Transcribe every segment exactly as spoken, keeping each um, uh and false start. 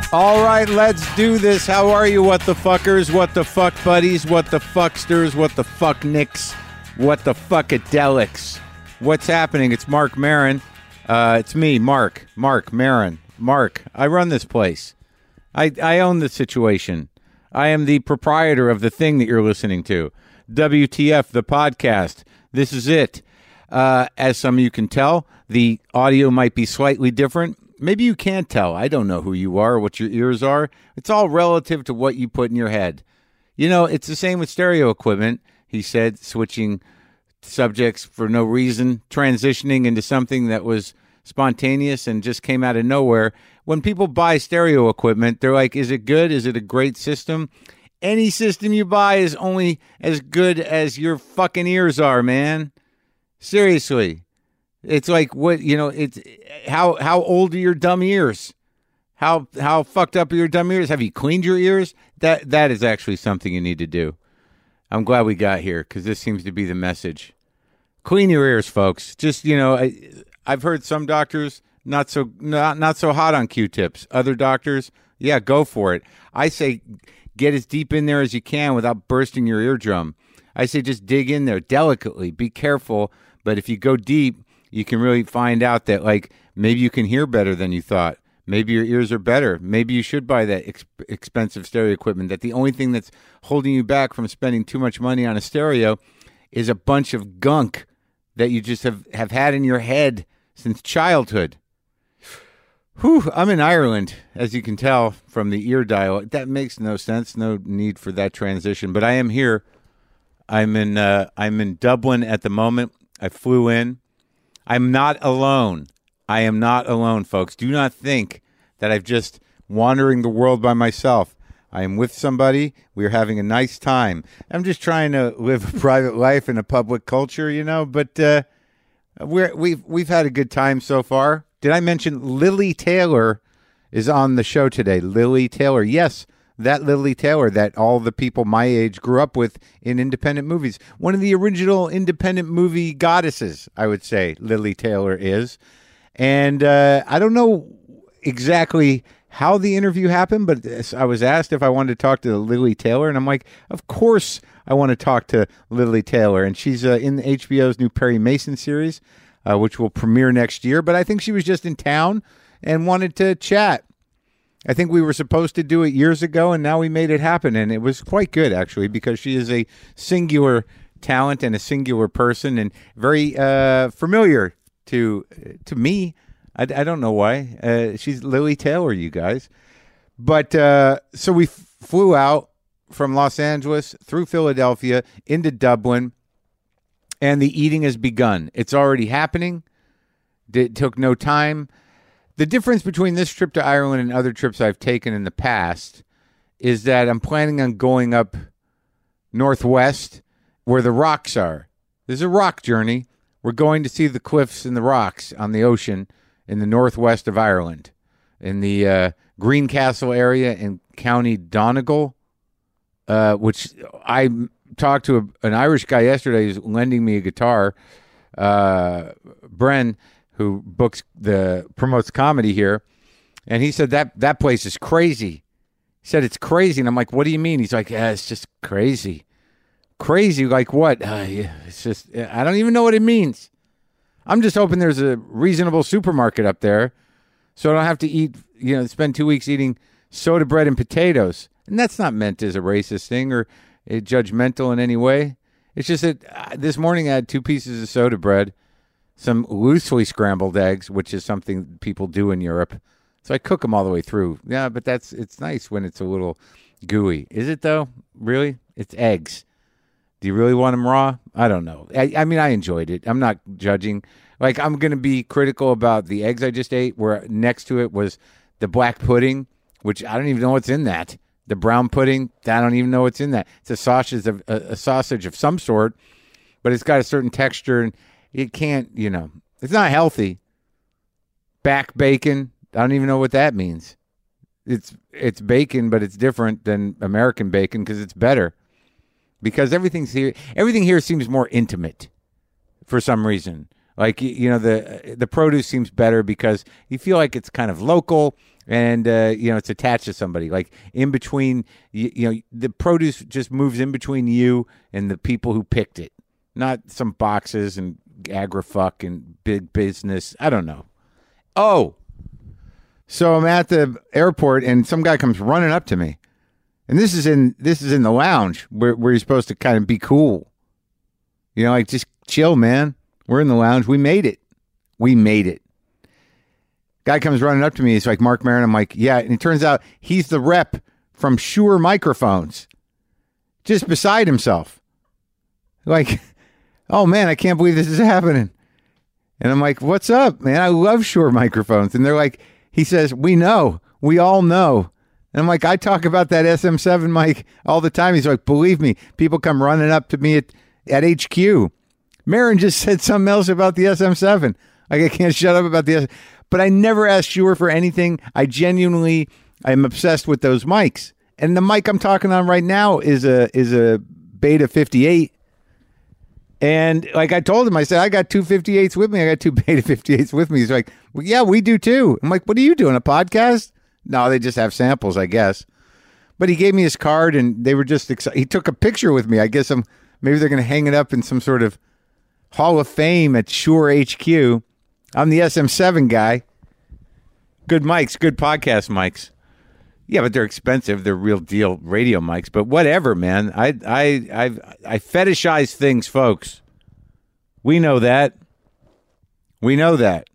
All right, let's do this. How are you, what the fuckers, what the fuck buddies, what the fucksters, what the fuck nicks, what the fuckadelics? What's happening? It's Mark Maron. Uh, it's me, Mark. Mark Maron. Mark. I run this place. I, I own the situation. I am the proprietor of the thing that you're listening to. W T F, the podcast. This is it. Uh, as some of you can tell, the audio might be slightly different. Maybe you can't tell. I don't know who you are, what your ears are. It's all relative to what you put in your head. You know, it's the same with stereo equipment, he said, switching subjects for no reason, transitioning into something that was spontaneous and just came out of nowhere. When people buy stereo equipment, they're like, is it good? Is it a great system? Any system you buy is only as good as your fucking ears are, man. Seriously. It's like, what, you know, it's how how old are your dumb ears? How how fucked up are your dumb ears? Have you cleaned your ears? That That is actually something you need to do. I'm glad we got here because this seems to be the message. Clean your ears, folks. Just, you know, I, I've heard some doctors not so not, not so hot on Q-tips. Other doctors, yeah, go for it. I say get as deep in there as you can without bursting your eardrum. I say just dig in there delicately. Be careful. But if you go deep, you can really find out that, like, maybe you can hear better than you thought. Maybe your ears are better. Maybe you should buy that ex- expensive stereo equipment. That the only thing that's holding you back from spending too much money on a stereo is a bunch of gunk that you just have, have had in your head since childhood. Whew, I'm in Ireland, as you can tell from the ear dial. That makes no sense. No need for that transition. But I am here. I'm in. Uh, I'm in Dublin at the moment. I flew in. I'm not alone. I am not alone, folks. Do not think that I've just wandering the world by myself. I am with somebody. We are having a nice time. I'm just trying to live a private life in a public culture, you know. But uh, we're, we've we've had a good time so far. Did I mention Lili Taylor is on the show today? Lili Taylor, yes. That Lili Taylor that all the people my age grew up with in independent movies. One of the original independent movie goddesses, I would say, Lili Taylor is. And uh, I don't know exactly how the interview happened, but I was asked if I wanted to talk to Lili Taylor, and I'm like, of course I want to talk to Lili Taylor. And she's uh, in H B O's new Perry Mason series, uh, which will premiere next year. But I think she was just in town and wanted to chat. I think we were supposed to do it years ago, and now we made it happen. And it was quite good, actually, because she is a singular talent and a singular person and very uh, familiar to to me. I, I don't know why. Uh, she's Lili Taylor, you guys. But uh, so we f- flew out from Los Angeles through Philadelphia into Dublin, and the eating has begun. It's already happening. It took no time. The difference between this trip to Ireland and other trips I've taken in the past is that I'm planning on going up northwest where the rocks are. There's a rock journey. We're going to see the cliffs and the rocks on the ocean in the northwest of Ireland, in the uh, Greencastle area in County Donegal, uh, which I talked to a, an Irish guy yesterday who's lending me a guitar, uh, Bren, who books the promotes comedy here, and he said that that place is crazy. He said it's crazy, and I'm like, what do you mean? He's like, yeah, it's just crazy. Crazy, like what? Uh, yeah, it's just, I don't even know what it means. I'm just hoping there's a reasonable supermarket up there so I don't have to eat, you know, spend two weeks eating soda bread and potatoes. And that's not meant as a racist thing or a judgmental in any way. It's just that uh, this morning I had two pieces of soda bread, some loosely scrambled eggs, which is something people do in Europe. So I cook them all the way through. Yeah, but that's it's nice when it's a little gooey. Is it, though? Really? It's eggs. Do you really want them raw? I don't know. I, I mean, I enjoyed it. I'm not judging. Like, I'm going to be critical about the eggs I just ate, where next to it was the black pudding, which I don't even know what's in that. The brown pudding, I don't even know what's in that. It's a sausage of a, a sausage of some sort, but it's got a certain texture, and it can't, you know, it's not healthy. Back bacon, I don't even know what that means. It's it's bacon, but it's different than American bacon because it's better. Because everything's here, everything here seems more intimate for some reason. Like, you know, the the produce seems better because you feel like it's kind of local. And, uh, you know, it's attached to somebody. Like in between, you, you know, the produce just moves in between you and the people who picked it. Not some boxes and agri-fuck and big business. I don't know. Oh, so I'm at the airport and some guy comes running up to me. And this is in this is in the lounge where, where you're supposed to kind of be cool. You know, like just chill, man. We're in the lounge. We made it. We made it. Guy comes running up to me. He's like, Mark Maron. I'm like, yeah. And it turns out he's the rep from Shure Microphones. Just beside himself. Like, oh, man, I can't believe this is happening. And I'm like, what's up, man? I love Shure Microphones. And they're like, he says, we know. We all know. And I'm like, I talk about that S M seven mic all the time. He's like, believe me, people come running up to me at, at H Q. Maron just said something else about the S M seven. Like, I can't shut up about the S M seven. But I never asked Shure for anything. I genuinely, I'm obsessed with those mics. And the mic I'm talking on right now is a is a Beta fifty-eight. And like I told him, I said, I got two fifty-eights with me. I got two Beta fifty-eights with me. He's like, well, yeah, we do too. I'm like, what are you doing, a podcast? No, they just have samples, I guess. But he gave me his card and they were just excited. He took a picture with me. I guess I'm, maybe they're going to hang it up in some sort of Hall of Fame at Shure H Q. I'm the S M seven guy. Good mics, good podcast mics. Yeah, but they're expensive. They're real deal radio mics. But whatever, man. I I I I fetishize things, folks. We know that. We know that.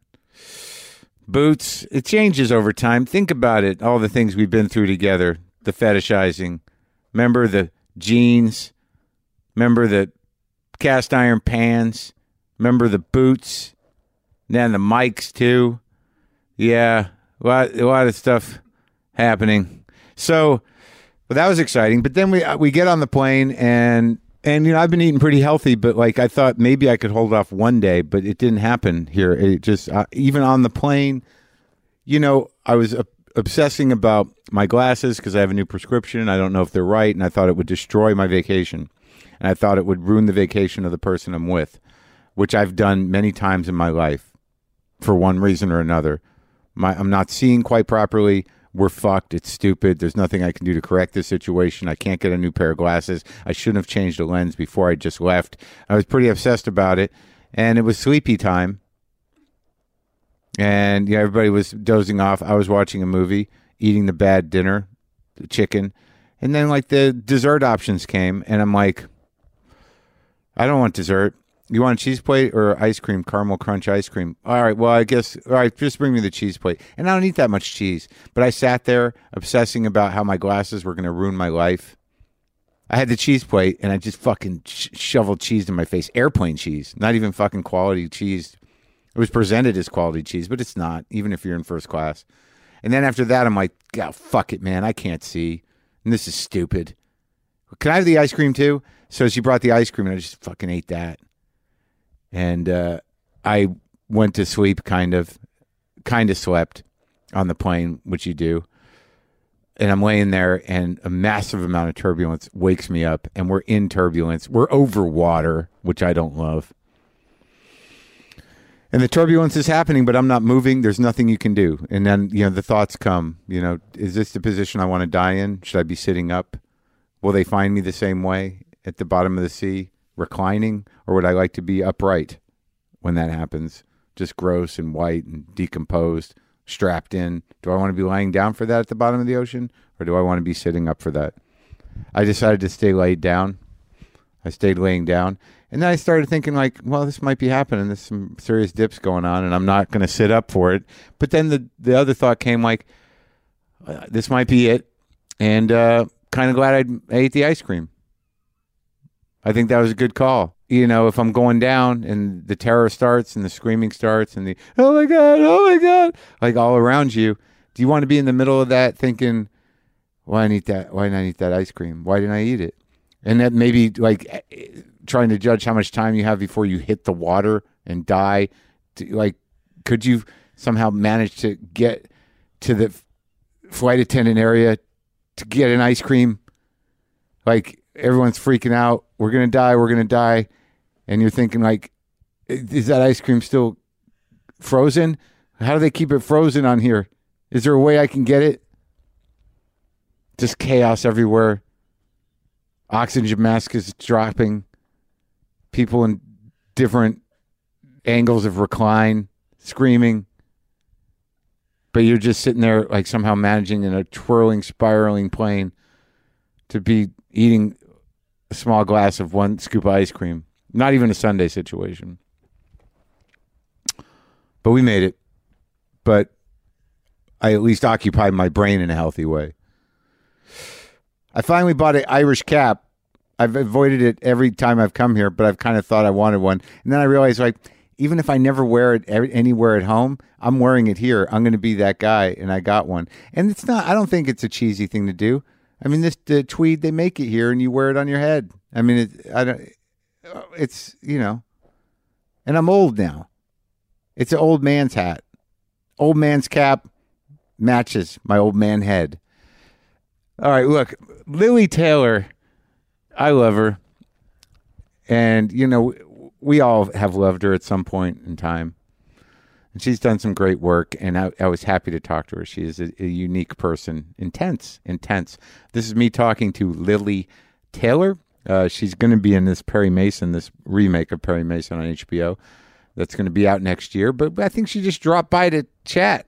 Boots, it changes over time. Think about it. All the things we've been through together. The fetishizing. Remember the jeans. Remember the cast iron pans. Remember the boots. Then the mics, too. Yeah, a lot, a lot of stuff happening. So, but that was exciting. But then we we get on the plane, and, and you know, I've been eating pretty healthy, but, like, I thought maybe I could hold off one day, but it didn't happen here. It just, uh, even on the plane, you know, I was uh, obsessing about my glasses because I have a new prescription. I don't know if they're right, and I thought it would destroy my vacation. And I thought it would ruin the vacation of the person I'm with, which I've done many times in my life. For one reason or another. My, I'm not seeing quite properly. We're fucked. It's stupid. There's nothing I can do to correct this situation. I can't get a new pair of glasses. I shouldn't have changed the lens before I just left. I was pretty obsessed about it. And it was sleepy time. And yeah, everybody was dozing off. I was watching a movie, eating the bad dinner, the chicken. And then like the dessert options came. And I'm like, I don't want dessert. You want a cheese plate or ice cream, caramel crunch ice cream? All right, well, I guess, all right, just bring me the cheese plate. And I don't eat that much cheese. But I sat there obsessing about how my glasses were going to ruin my life. I had the cheese plate, and I just fucking sh- shoveled cheese in my face. Airplane cheese, not even fucking quality cheese. It was presented as quality cheese, but it's not, even if you're in first class. And then after that, I'm like, God, fuck it, man. I can't see. And this is stupid. Can I have the ice cream, too? So she brought the ice cream, and I just fucking ate that. And uh, I went to sleep, kind of, kind of slept on the plane, which you do. And I'm laying there, and a massive amount of turbulence wakes me up. And we're in turbulence. We're over water, which I don't love. And the turbulence is happening, but I'm not moving. There's nothing you can do. And then, you know, the thoughts come, you know, is this the position I want to die in? Should I be sitting up? Will they find me the same way at the bottom of the sea? Reclining, or would I like to be upright when that happens? Just gross and white and decomposed, strapped in. Do I want to be lying down for that at the bottom of the ocean, or do I want to be sitting up for that? I decided to stay laid down. I stayed laying down, and then I started thinking like, well, this might be happening. There's some serious dips going on, and I'm not going to sit up for it. But then the the other thought came like, uh, this might be it, and uh, kind of glad I'd, I ate the ice cream. I think that was a good call. You know, if I'm going down and the terror starts and the screaming starts and the, oh my God, oh my God, like all around you, do you want to be in the middle of that thinking, why didn't I eat that? Why didn't I eat that ice cream? Why didn't I eat it? And that maybe like trying to judge how much time you have before you hit the water and die. To, like, could you somehow manage to get to the flight attendant area to get an ice cream? Like, everyone's freaking out. We're going to die. We're going to die. And you're thinking like, is that ice cream still frozen? How do they keep it frozen on here? Is there a way I can get it? Just chaos everywhere. Oxygen mask is dropping. People in different angles of recline, screaming. But you're just sitting there like somehow managing in a twirling, spiraling plane to be eating a small glass of one scoop of ice cream. Not even a Sunday situation. But we made it. But I at least occupied my brain in a healthy way. I finally bought an Irish cap. I've avoided it every time I've come here, but I've kind of thought I wanted one. And then I realized, like, even if I never wear it anywhere at home, I'm wearing it here. I'm going to be that guy, and I got one. And it's not, I don't think it's a cheesy thing to do. I mean, this the tweed, they make it here, and you wear it on your head. I mean, it, I don't, it's, you know, and I'm old now. It's an old man's hat. Old man's cap matches my old man head. All right, look, Lili Taylor, I love her. And, you know, we all have loved her at some point in time. And she's done some great work, and I, I was happy to talk to her. She is a, a unique person. Intense, intense. This is me talking to Lili Taylor. Uh, she's going to be in this Perry Mason, this remake of Perry Mason on H B O. That's going to be out next year. But I think she just dropped by to chat.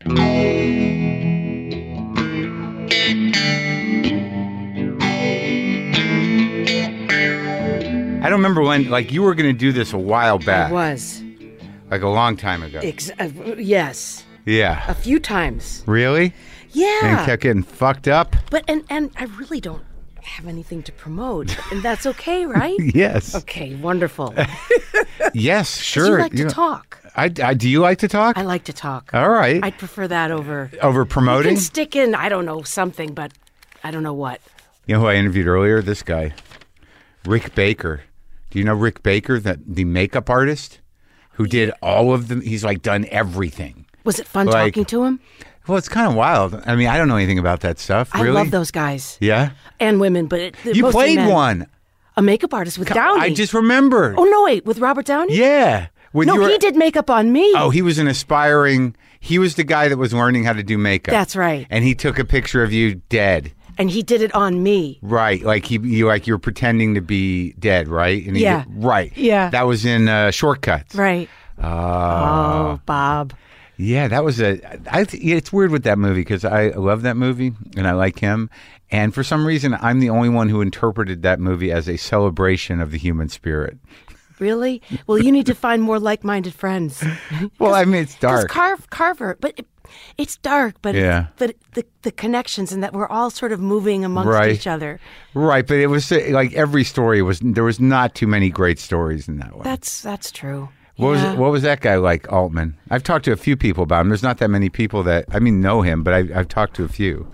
I don't remember when, like, you were going to do this a while back. I was. Like a long time ago. Ex- uh, yes. Yeah. A few times. Really? Yeah. And kept getting fucked up? But, and, and I really don't have anything to promote. And that's okay, right? Yes. Okay, wonderful. Yes, sure. You like to you know, talk. I, I, do you like to talk? I like to talk. All right. I'd prefer that over... Over promoting? You can stick in, I don't know, something, but I don't know what. You know who I interviewed earlier? This guy. Rick Baker. Do you know Rick Baker, that the makeup artist who did all of them? He's like done everything. Was it fun like, talking to him? Well, it's kind of wild. I mean, I don't know anything about that stuff. I really? love those guys. Yeah? And women, but it, you mostly played men. one. A makeup artist with Downey. I just remembered. Oh, no, wait, with Robert Downey? Yeah. With no, your, he did makeup on me. Oh, he was an aspiring, he was the guy that was learning how to do makeup. That's right. And he took a picture of you dead. And he did it on me. Right, like he, you, like you were pretending to be dead, right? And he Yeah. did, right. Yeah. That was in uh, Shortcuts. Right. Uh, oh, Bob. Yeah, that was a. I, it's weird with that movie because I love that movie and I like him, and for some reason I'm the only one who interpreted that movie as a celebration of the human spirit. Really? Well, you need to find more like-minded friends. Well, I mean, it's dark. Carve, Carver, but it, it's dark. But yeah. but the the connections and that we're all sort of moving amongst right. each other. Right, but it was uh, like every story was. There was not too many great stories in that one. That's that's true. What yeah. was what was that guy like, Altman? I've talked to a few people about him. There's not that many people that I mean know him, but I, I've talked to a few.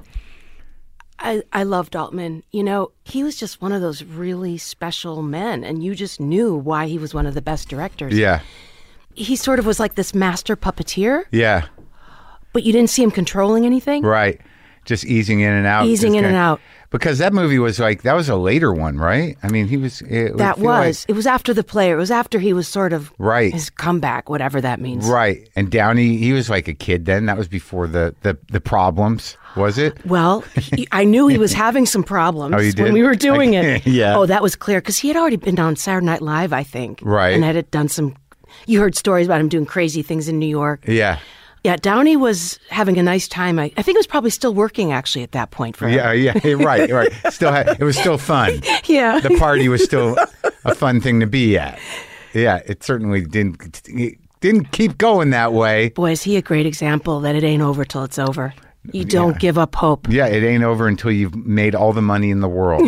I, I loved Altman. You know, he was just one of those really special men, and you just knew why he was one of the best directors. Yeah. He sort of was like this master puppeteer. Yeah. But you didn't see him controlling anything. Right. Just easing in and out. Easing in kinda, and out. Because that movie was like, that was a later one, right? I mean, he was... It that was. Like, it was after The Player. It was after he was sort of... Right. His comeback, whatever that means. Right. And Downey, he was like a kid then. That was before the, the, the problems, was it? Well, he, I knew he was having some problems oh, you did? when we were doing like, it. Yeah. Oh, that was clear. Because he had already been on Saturday Night Live, I think. Right. And had done some... You heard stories about him doing crazy things in New York. Yeah. Yeah, Downey was having a nice time. I, I think he was probably still working, actually, at that point for him. Yeah, yeah, right, right. Still, had, it was still fun. Yeah. The party was still a fun thing to be at. Yeah, it certainly didn't it didn't keep going that way. Boy, is he a great example that it ain't over till it's over. You don't yeah. give up hope. Yeah, it ain't over until you've made all the money in the world.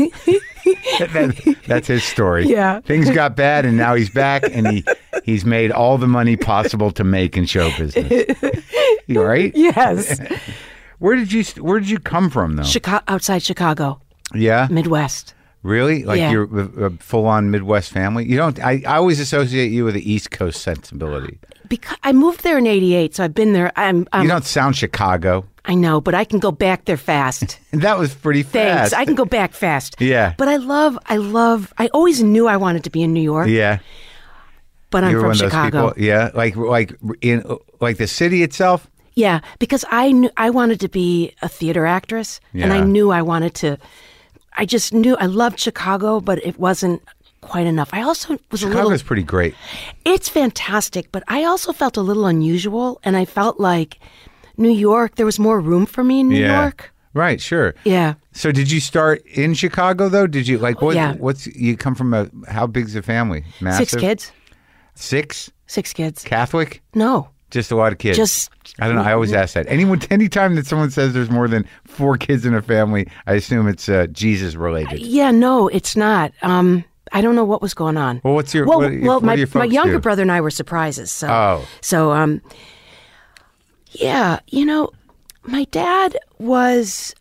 that, that's his story. Yeah. Things got bad, and now he's back, and he he's made all the money possible to make in show business. You right? Yes. Where did you Where did you come from, though? Chicago, outside Chicago. Yeah. Midwest. Really? Like yeah. you're a, a full-on Midwest family? You don't. I, I always associate you with the East Coast sensibility. Because I moved there in eighty-eight, so I've been there. I'm, I'm. You don't sound Chicago. I know, but I can go back there fast. And that was pretty Thanks. fast. I can go back fast. Yeah. But I love, I love, I always knew I wanted to be in New York. Yeah. But I'm you were from one of those Chicago. people, yeah, like like in like the city itself. Yeah, because I knew I wanted to be a theater actress, and I Yeah. knew I wanted to. I just knew I loved Chicago, but it wasn't quite enough. I also was a little. Chicago's pretty great. It's fantastic, but I also felt a little unusual, and I felt like New York. There was more room for me in New Yeah. York. Right, sure. Yeah. So did you start in Chicago though? Did you like what? Yeah. What's you come from a? How big's the family? Massive. Six kids. Six. Six kids. Catholic. No, Just a lot of kids. just I don't know. I always ask that. Anyone, anytime that someone says there's more than four kids in a family, I assume it's uh, Jesus related. yeah. No, it's not. Um, I don't know what was going on. Well, what's your? Well, what, well, what my do your my folks younger do? brother and I were surprises. So, Oh. so um, yeah, you know, my dad was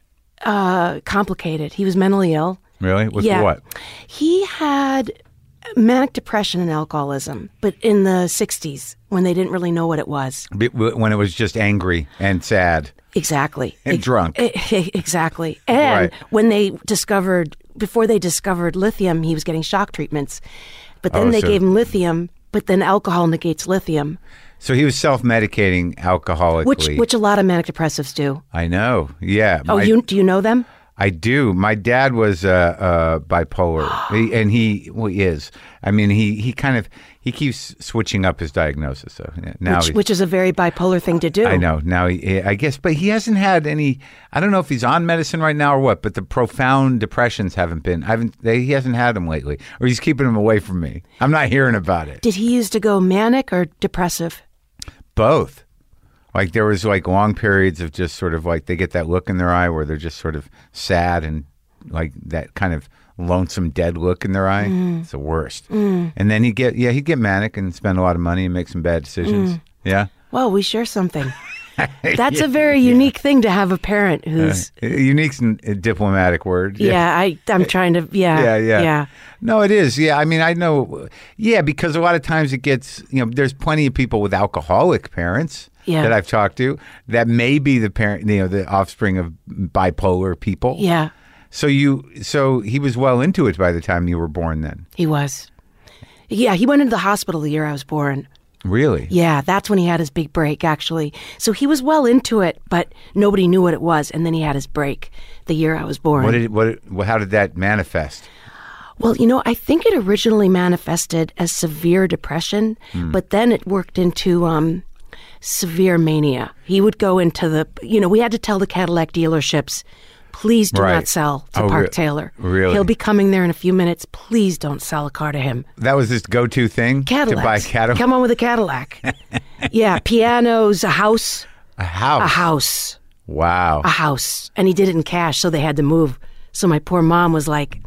uh complicated. He was mentally ill. Really? With yeah, what? he had manic depression and alcoholism, but in the sixties when they didn't really know what it was. Be- When it was just angry and sad Exactly. and Ex- drunk. e- Exactly. And Right. when they discovered, before they discovered lithium, he was getting shock treatments. But then Oh, they so- gave him lithium, but then alcohol negates lithium, So he was self-medicating alcoholically. which which a lot of manic depressives do. I know. Yeah. Oh, My- you do you know them? I do. My dad was uh, uh, bipolar, he, and he well, he is. I mean, he, he kind of he keeps switching up his diagnosis. So yeah, now Which, he- which is a very bipolar thing to do. I know now. He, I guess, but he hasn't had any. I don't know if he's on medicine right now or what. But the profound depressions haven't been. I haven't. They, he hasn't had them lately, or he's keeping them away from me. I'm not hearing about it. Did he used to go manic or depressive? Both. Like there was like long periods of just sort of like they get that look in their eye where they're just sort of sad and like that kind of lonesome dead look in their eye. Mm. It's the worst. And then he'd get yeah he'd get manic and spend a lot of money and make some bad decisions. Mm. Yeah. Well, we share something. That's a very unique thing to have a parent who's. Uh, unique's a diplomatic word. yeah, I I'm trying to. Yeah, Yeah, yeah. yeah. No, it is. Yeah, I mean, I know. Yeah, because a lot of times it gets, you know, there's plenty of people with alcoholic parents Yeah. that I've talked to that may be the parent, you know, the offspring of bipolar people. Yeah, So you, so he was well into it by the time you were born. Then, he was. Yeah, he went into the hospital the year I was born. really? Yeah, that's when he had his big break, actually. So he was well into it, but nobody knew what it was. And then he had his break the year I was born. What did what? Did, well, how did that manifest? Well, you know, I think it originally manifested as severe depression, Hmm. but then it worked into um, severe mania. He would go into the, you know, we had to tell the Cadillac dealerships, please do Right. not sell to Oh, Park re- Taylor. really? He'll be coming there in a few minutes. Please don't sell a car to him. That was his go-to thing Cadillac. to buy Cadillac. Come on with a Cadillac. Yeah, pianos, a house, A house. a house, Wow. a house. And he did it in cash, so they had to move. So my poor mom was like,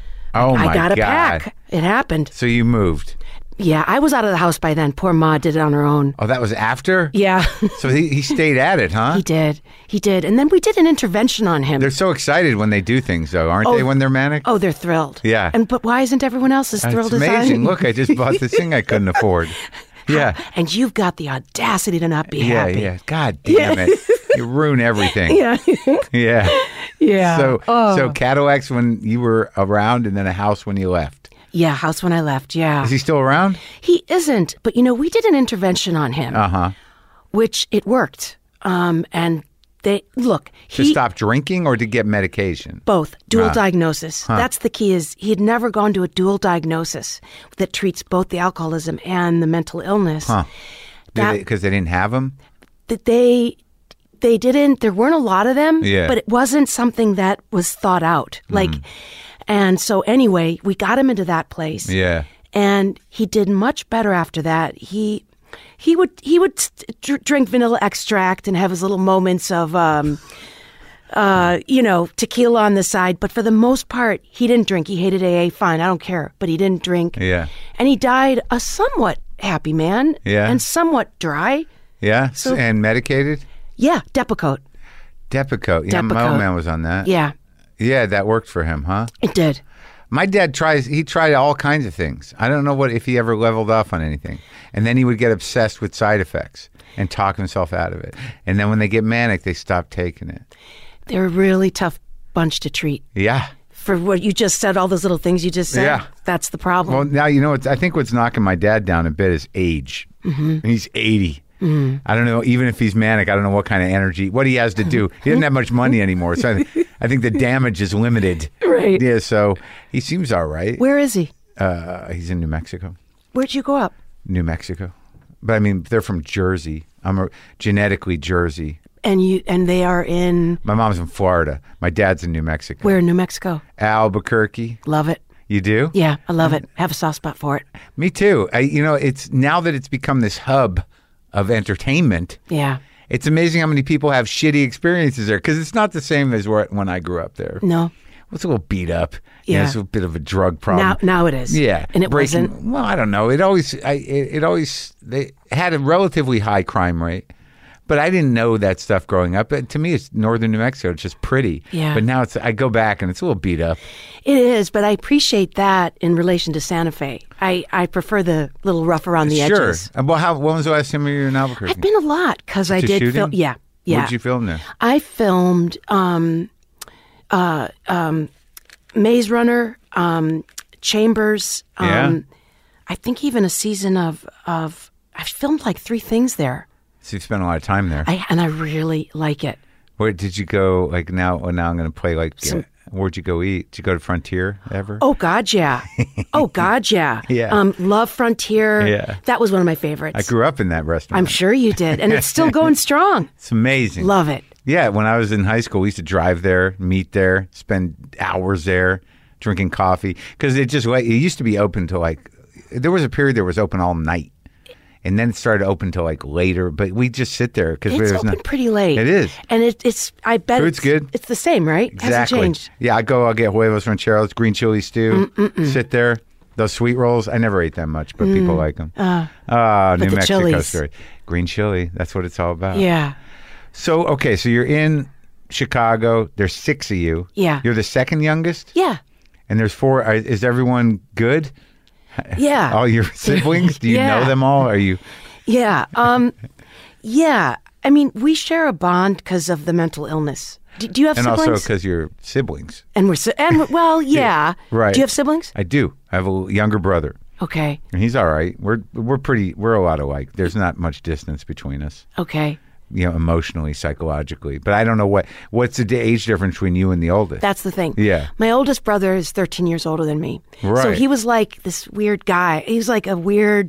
Oh my I got to God. pack. It happened. So you moved. Yeah, I was out of the house by then. Poor Ma did it on her own. Oh, that was after? Yeah, So he, he stayed at it, huh? he did. He did. And then we did an intervention on him. They're so excited when they do things, though, aren't Oh, they, when they're manic? Oh, they're thrilled. Yeah. And but why isn't everyone else as That's thrilled as I amazing. am? Look, I just bought this thing I couldn't afford. Yeah. And you've got the audacity to not be Yeah, happy. yeah. God damn it. You ruin everything. Yeah. Yeah. Yeah. So, Oh. so Cadillacs when you were around and then a house when you left. Yeah, house when I left. Yeah. Is he still around? He isn't. But, you know, we did an intervention on him, Uh-huh. which it worked. Um, and they, look, To he, stop drinking or to get medication? both, dual Ah. diagnosis. That's the key is he had never gone to a dual diagnosis that treats both the alcoholism and the mental illness. Huh. That- Because they didn't have them? That they, they didn't, there weren't a lot of them, Yeah. but it wasn't something that was thought out. Like, and so anyway, we got him into that place. Yeah. And he did much better after that. He he would he would st- dr- drink vanilla extract and have his little moments of um uh you know tequila on the side, but for the most part he didn't drink. He hated A A. Fine, I don't care, but he didn't drink. Yeah. And he died a somewhat happy man. Yeah. And somewhat dry. Yeah? So- and medicated? Yeah, Depakote. Depakote. Yeah, my old Depakote. man was on that. Yeah, Yeah, that worked for him, huh? it did. My dad tries, he tried all kinds of things. I don't know what if he ever leveled off on anything. And then he would get obsessed with side effects and talk himself out of it. And then when they get manic, they stop taking it. They're a really tough bunch to treat. Yeah. For what you just said, all those little things you just said. Yeah. That's the problem. Well, now, you know, it's, I think what's knocking my dad down a bit is age. Mm-hmm. He's eighty. Mm. I don't know. Even if he's manic, I don't know what kind of energy, what he has to do. He doesn't have much money anymore, so I, th- I think the damage is limited. Right. Yeah. So he seems all right. Where is he? Uh, he's in New Mexico. Where'd you grow up? New Mexico. But I mean, they're from Jersey. I'm a, genetically Jersey. And you and they are in My mom's in Florida. My dad's in New Mexico. where in New Mexico? Albuquerque. Love it. You do? Yeah, I love it. Have a soft spot for it. Me too. I, you know, it's now that it's become this hub of entertainment. Yeah. It's amazing how many people have shitty experiences there because it's not the same as where, when I grew up there. No. It's a little beat up. Yeah, Yeah. it's a bit of a drug problem. Now now it is. Yeah, And it breaking- wasn't. Well, I don't know. It always, I, it, it always, they had a relatively high crime rate, but I didn't know that stuff growing up. But to me, it's northern New Mexico. It's just pretty. Yeah. But now it's, I go back and it's a little beat up. It is, but I appreciate that in relation to Santa Fe. I, I prefer the little rough around the Sure. edges. Uh, Well, how? When was the last time you were in Albuquerque? I've been a lot because I To did shooting? film. Yeah, yeah. What did you film there? I filmed um, uh, um, Maze Runner, um, Chambers. Um, Yeah. I think even a season of of. I've filmed like three things there, So you spent a lot of time there. I, and I really like it. Where did you go? Like now, well, now I'm going to play like. Some- uh, where'd you go eat? Did you go to Frontier ever? Oh God, yeah. Oh God, yeah. Yeah. Um, love Frontier. Yeah. That was one of my favorites. I grew up in that restaurant. I'm sure you did, and it's still going strong. It's amazing. Love it. Yeah, when I was in high school, we used to drive there, meet there, spend hours there, drinking coffee because it just it used to be open till like there was a period that was open all night, and then it started open till like later. But we just sit there because It's there's open no. pretty late. It is. and it, it's. I bet Food's it's good. It's the same, right? Hasn't Exactly. changed. Yeah, I go. I'll get huevos rancheros, green chili stew. Sit there. Those sweet rolls. I never ate that much, but people like them. Uh, Ah, New the Mexico chilies. story. Green chili. That's what it's all about. yeah. So okay, so you're in Chicago. There's six of you. Yeah. You're the second youngest, Yeah. and there's four. Are- Is everyone good? Yeah. All your siblings? Do you Yeah. know them all? Are you? Yeah. Um. Yeah. I mean, we share a bond because of the mental illness. Do, do you have And siblings? also because you're siblings. and we're si- and we're- well, yeah. Right. Do you have siblings? I do. I have a younger brother, Okay. and he's all right. We're we're pretty. We're a lot alike. There's not much distance between us. Okay. You know, emotionally, psychologically. But I don't know what what's the age difference between you and the oldest. That's the thing. Yeah. My oldest brother is thirteen years older than me. So Right. he was like this weird guy. He was like a weird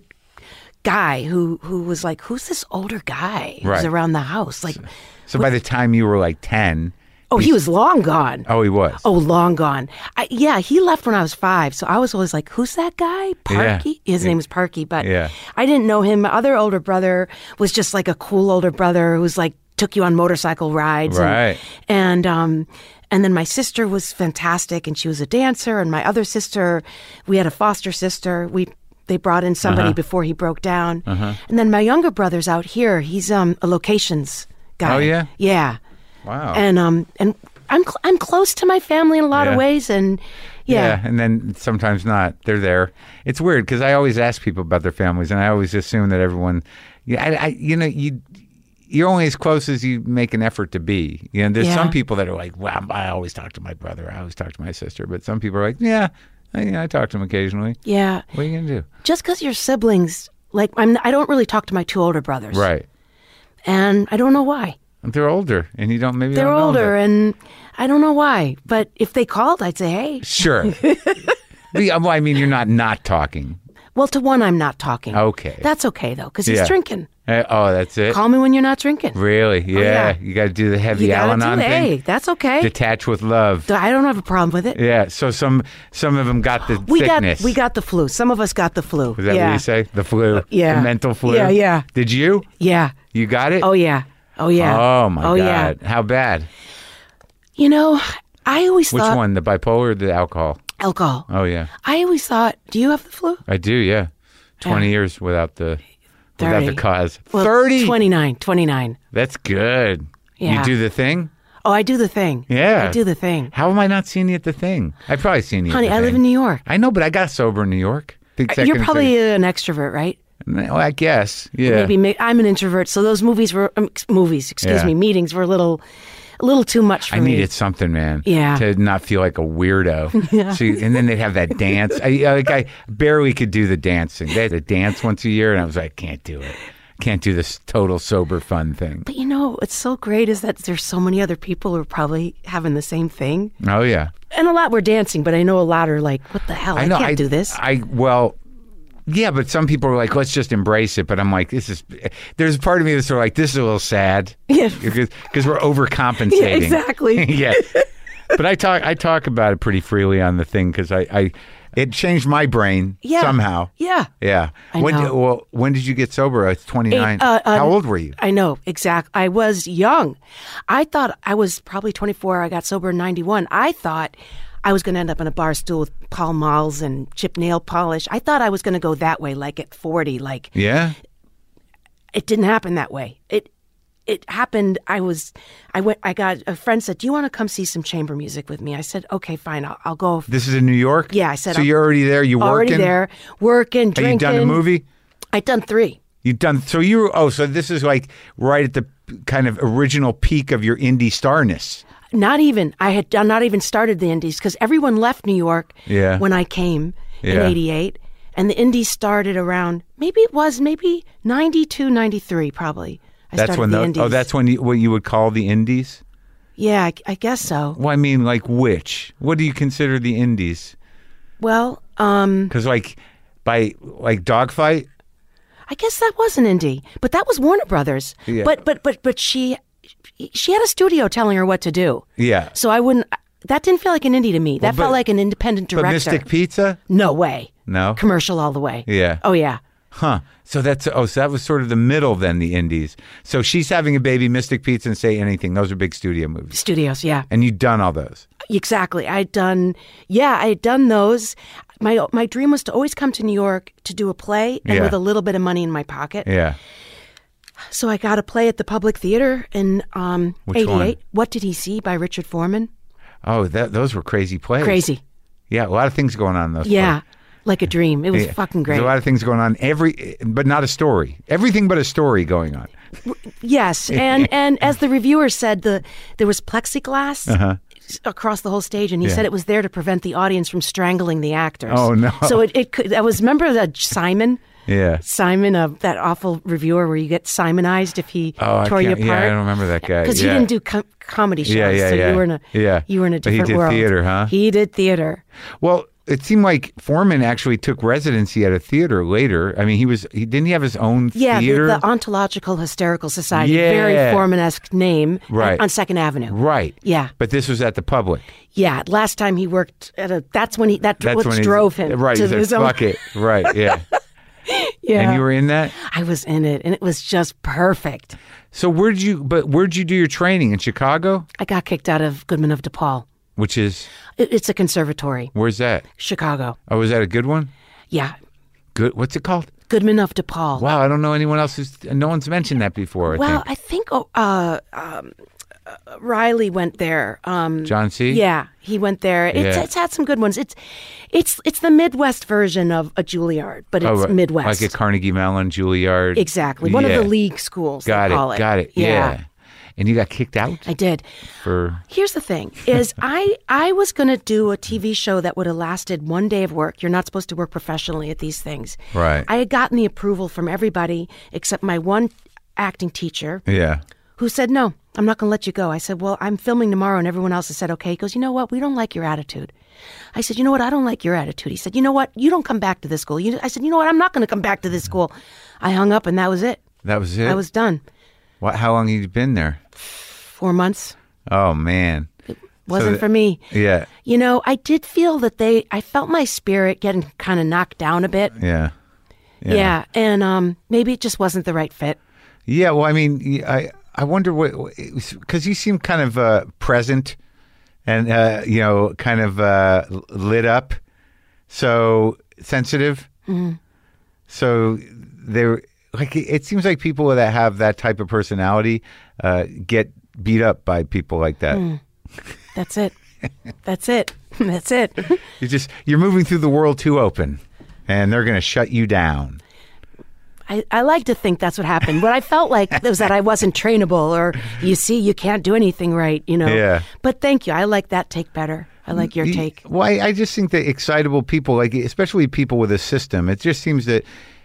guy who who was like, who's this older guy who's Right. around the house? Like, so by the time you were like ten, oh, he was long gone. oh, he was. Oh, long gone. I, yeah, he left when I was five, so I was always like, "Who's that guy?" Parky. His name was Parky, but Yeah. I didn't know him. My other older brother was just like a cool older brother who's like took you on motorcycle rides, Right. And, and um, and then my sister was fantastic, and she was a dancer. And my other sister, we had a foster sister. We they brought in somebody Uh-huh. before he broke down, and then my younger brother's out here. He's um a locations guy. Oh, yeah? yeah. Wow. And um and I'm cl- I'm close to my family in a lot Yeah. of ways, and yeah, and then sometimes not. They're there. It's weird because I always ask people about their families, and I always assume that everyone, yeah, I, I, you know, you you're only as close as you make an effort to be. You know, there's Yeah. some people that are like, well, I always talk to my brother, I always talk to my sister, but some people are like, yeah, I, you know, I talk to them occasionally. yeah. What are you gonna do? Just because you're siblings, like I'm, I don't really talk to my two older brothers, Right. and I don't know why. They're older, and you don't maybe They're don't know older, that. and I don't know why. But if they called, I'd say, hey. Sure. Yeah, well, I mean, you're not not talking. Well, to one, I'm not talking. Okay. That's okay though, because he's Yeah. drinking. Uh, oh, that's it. Call me when you're not drinking. Really? Yeah. yeah. You got to do the heavy You gotta Al-Anon do thing. Hey, that's okay. Detach with love. I don't have a problem with it. Yeah. So some some of them got the We sickness. got we got the flu. Some of us got the flu. Is that yeah. what you say? The flu. yeah. The mental flu. Yeah, yeah. Did you? Yeah. You got it? Oh yeah. Oh yeah. Oh my oh, God. Yeah. How bad? You know, I always Which thought one? The bipolar or the alcohol? alcohol. Oh yeah. I always thought, do you have the flu? I do. Yeah. Twenty Yeah. years without the without the thirty. cause. Well, Thirty. twenty-nine. twenty-nine. That's good. Yeah. You do the thing. Oh, I do the thing. Yeah. I do the thing. How am I not seeing you at the thing? I've probably seen you. Honey, at the I live thing. in New York. I know, but I got sober in New York. Big second You're and probably an extrovert, right? second- Well, I guess. Yeah. Maybe ma- I'm an introvert, so those movies were um, ex- movies. Excuse Yeah. me, meetings were a little, a little too much for I me. needed something, man. Yeah. To not feel like a weirdo. Yeah. So, and then they'd have that dance. I, I- like I barely could do the dancing. They had a dance once a year, and I was like, I can't do it. can't do this total sober fun thing. But you know, what's so great is that there's so many other people who are probably having the same thing. Oh yeah, and a lot were dancing, but I know a lot are like, "What the hell? I, I know, can't I, do this." I well, yeah, but some people are like, "Let's just embrace it." But I'm like, this is. There's a part of me that's sort of like, this is a little sad. Yeah, because we're overcompensating. Yeah, exactly. Yeah, but I talk I talk about it pretty freely on the thing because I, I it changed my brain yeah. somehow. Yeah, yeah. I when know. Did, well, when did you get sober? I was twenty-nine. Uh, uh, How old were you? I know exactly. I was young. I thought I was probably twenty-four. I got sober in ninety-one. I thought I was going to end up on a bar stool with Pall Malls and chip nail polish. I thought I was going to go that way, like at forty. Like yeah, it didn't happen that way. It it happened. I was, I went. I got a friend said, "Do you want to come see some chamber music with me?" I said, "Okay, fine. I'll, I'll go." This is in New York. Yeah, I said. So I'm you're already there. You already working? there, working, drinking. Have you done a movie? I've done three. You've done. So you. Oh, so this is like right at the kind of original peak of your indie starness. Not even. I had done, not even started the indies because everyone left New York yeah. when I came in yeah. eighty-eight. And the indies started around, maybe it was maybe ninety-two, ninety-three probably. I that's started when the, the indies. Oh, that's when you, what you would call the indies? Yeah, I, I guess so. Well, I mean, like which? What do you consider the indies? Well, um... Because like, by, like Dogfight? I guess that was an indie. But that was Warner Brothers. Yeah. But, but, but, but she... She had a studio telling her what to do. Yeah. So I wouldn't... That didn't feel like an indie to me. That well, but, felt like an independent director. But Mystic Pizza? No way. No? Commercial all the way. Yeah. Oh, yeah. Huh. So that's... Oh, so that was sort of the middle then, the indies. So She's Having a Baby, Mystic Pizza, and Say Anything. Those are big studio movies. Studios, yeah. And you'd done all those? Exactly. I'd done... Yeah, I had done those. My my dream was to always come to New York to do a play and yeah. with a little bit of money in my pocket. Yeah. So I got a play at the Public Theater in um, Which eighty-eight. one? What Did He See by Richard Foreman. Oh, that those were crazy plays. Crazy. Yeah, a lot of things going on in those Yeah, plays. like a dream. It was Yeah. fucking great. There's a lot of things going on, every, but not a story. Everything but a story going on. Yes, and and as the reviewer said, the there was plexiglass Uh-huh. across the whole stage, and he Yeah. said it was there to prevent the audience from strangling the actors. Oh, no. So it, it could. I was remember that Simon. Yeah. Simon, uh, that awful reviewer where you get Simonized if he Oh, I tore you can't- apart. yeah, I don't remember that guy. Because Yeah. he didn't do com- comedy shows, Yeah, yeah, so yeah. you were in a Yeah. you were in a But he different did world. theater, huh? He did theater. Well, it seemed like Foreman actually took residency at a theater later. I mean, he was he didn't he have his own Yeah, the, theater? the Ontological Hysterical Society, Yeah. very Foreman-esque name, Right. on Second Avenue. Right. Yeah. But this was at the Public. Yeah, last time he worked at a. That's when he. That That's what when he drove him. Right. To He said, his own, fuck it. Right. Yeah. yeah. And you were in that? I was in it, and it was just perfect. So where'd you? But where'd you do your training in Chicago? I got kicked out of Goodman of DePaul. Which is It, it's a conservatory, where's that? Chicago. Oh, is that a good one? Yeah, Good. What's it called? Goodman of DePaul. Wow, I don't know anyone else who's. No one's mentioned that before. I Well, think. I think oh, uh, um, uh, Riley went there. Um, John C. Yeah, he went there. It's, Yeah. it's had some good ones. It's it's it's the Midwest version of a Juilliard, but it's Oh, right. Midwest. Like a Carnegie Mellon, Juilliard. Exactly. One Yeah. of the league schools. Got they it. call it. Got it. Yeah. And you got kicked out I did. for. Here's the thing: is I I was going to do a T V show that would have lasted one day of work. You're not supposed to work professionally at these things. Right. I had gotten the approval from everybody except my one acting teacher, Yeah. who said, no, I'm not going to let you go. I said, well, I'm filming tomorrow, and everyone else has said, okay. He goes, you know what? We don't like your attitude. I said, you know what? I don't like your attitude. He said, you know what? You don't come back to this school. You, I said, you know what? I'm not going to come back to this school. I hung up, and that was it. That was it. I was done. What? How long had you been there? Four months. Oh man. Wasn't So for me. Yeah. You know, I did feel that they, I felt my spirit getting kind of knocked down a bit. Yeah. Yeah. And um, maybe it just wasn't the right fit. Yeah. Well, I mean, I I wonder what because you seem kind of uh, present and uh, you know kind of uh, lit up, so sensitive. Mm-hmm. So they're like it seems like people that have that type of personality uh, get beat up by people like that. Mm. That's it. That's it. That's it. You just you're moving through the world too open, and they're going to shut you down. I, I like to think that's what happened. What I felt like was that I wasn't trainable, or you see, you can't do anything right, you know. Yeah. But thank you. I like that take better. I like your take. Well, I, I just think that excitable people, like especially people with a system, it just seems that,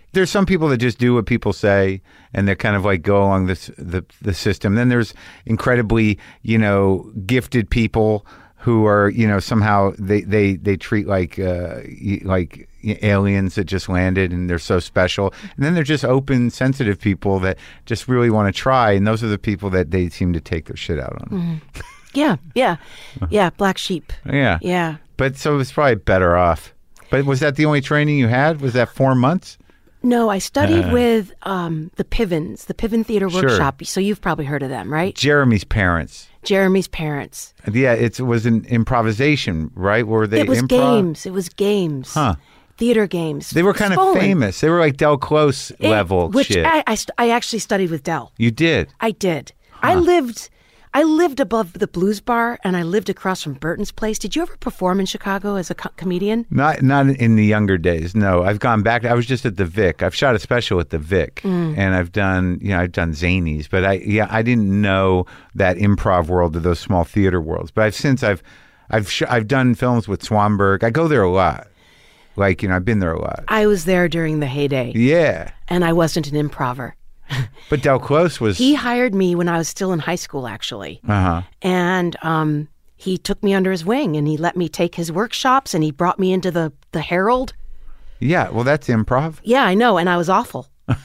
there's some people that just do what people say, and they kind of like go along this the the system. Then there's incredibly, you know, gifted people who are, you know, somehow they they they treat like uh, like aliens that just landed, and they're so special. And then they're just open, sensitive people that just really want to try, and those are the people that they seem to take their shit out on. Mm-hmm. Yeah, yeah, yeah. Black sheep. Yeah, yeah. But so it's probably better off. But was that the only training you had? Was that four months? No, I studied Uh. with um, the Pivens, the Piven Theater Sure. Workshop. So you've probably heard of them, right? Jeremy's parents. Jeremy's parents. Yeah, it was an improvisation, right? Were they It was improv? games. It was games. Huh. Theater games. They were kind of Spolin. famous. They were like Del Close It- level which shit. I, I, st- I actually studied with Del. You did? I did. I lived I lived above the Blues Bar, and I lived across from Burton's Place. Did you ever perform in Chicago as a co- comedian? Not not in the younger days. No, I've gone back. I was just at the Vic. I've shot a special at the Vic, Mm. and I've done you know I've done Zanies, but I yeah I didn't know that improv world of those small theater worlds. But I've since I've I've sh- I've done films with Swanberg. I go there a lot. Like you know I've been there a lot. I was there during the heyday, Yeah, and I wasn't an improver. but Del Close was. He hired me when I was still in high school, actually. Uh huh. And um, he took me under his wing, and he let me take his workshops, and he brought me into the, the Herald. Yeah. Well, that's improv. Yeah, I know, and I was awful.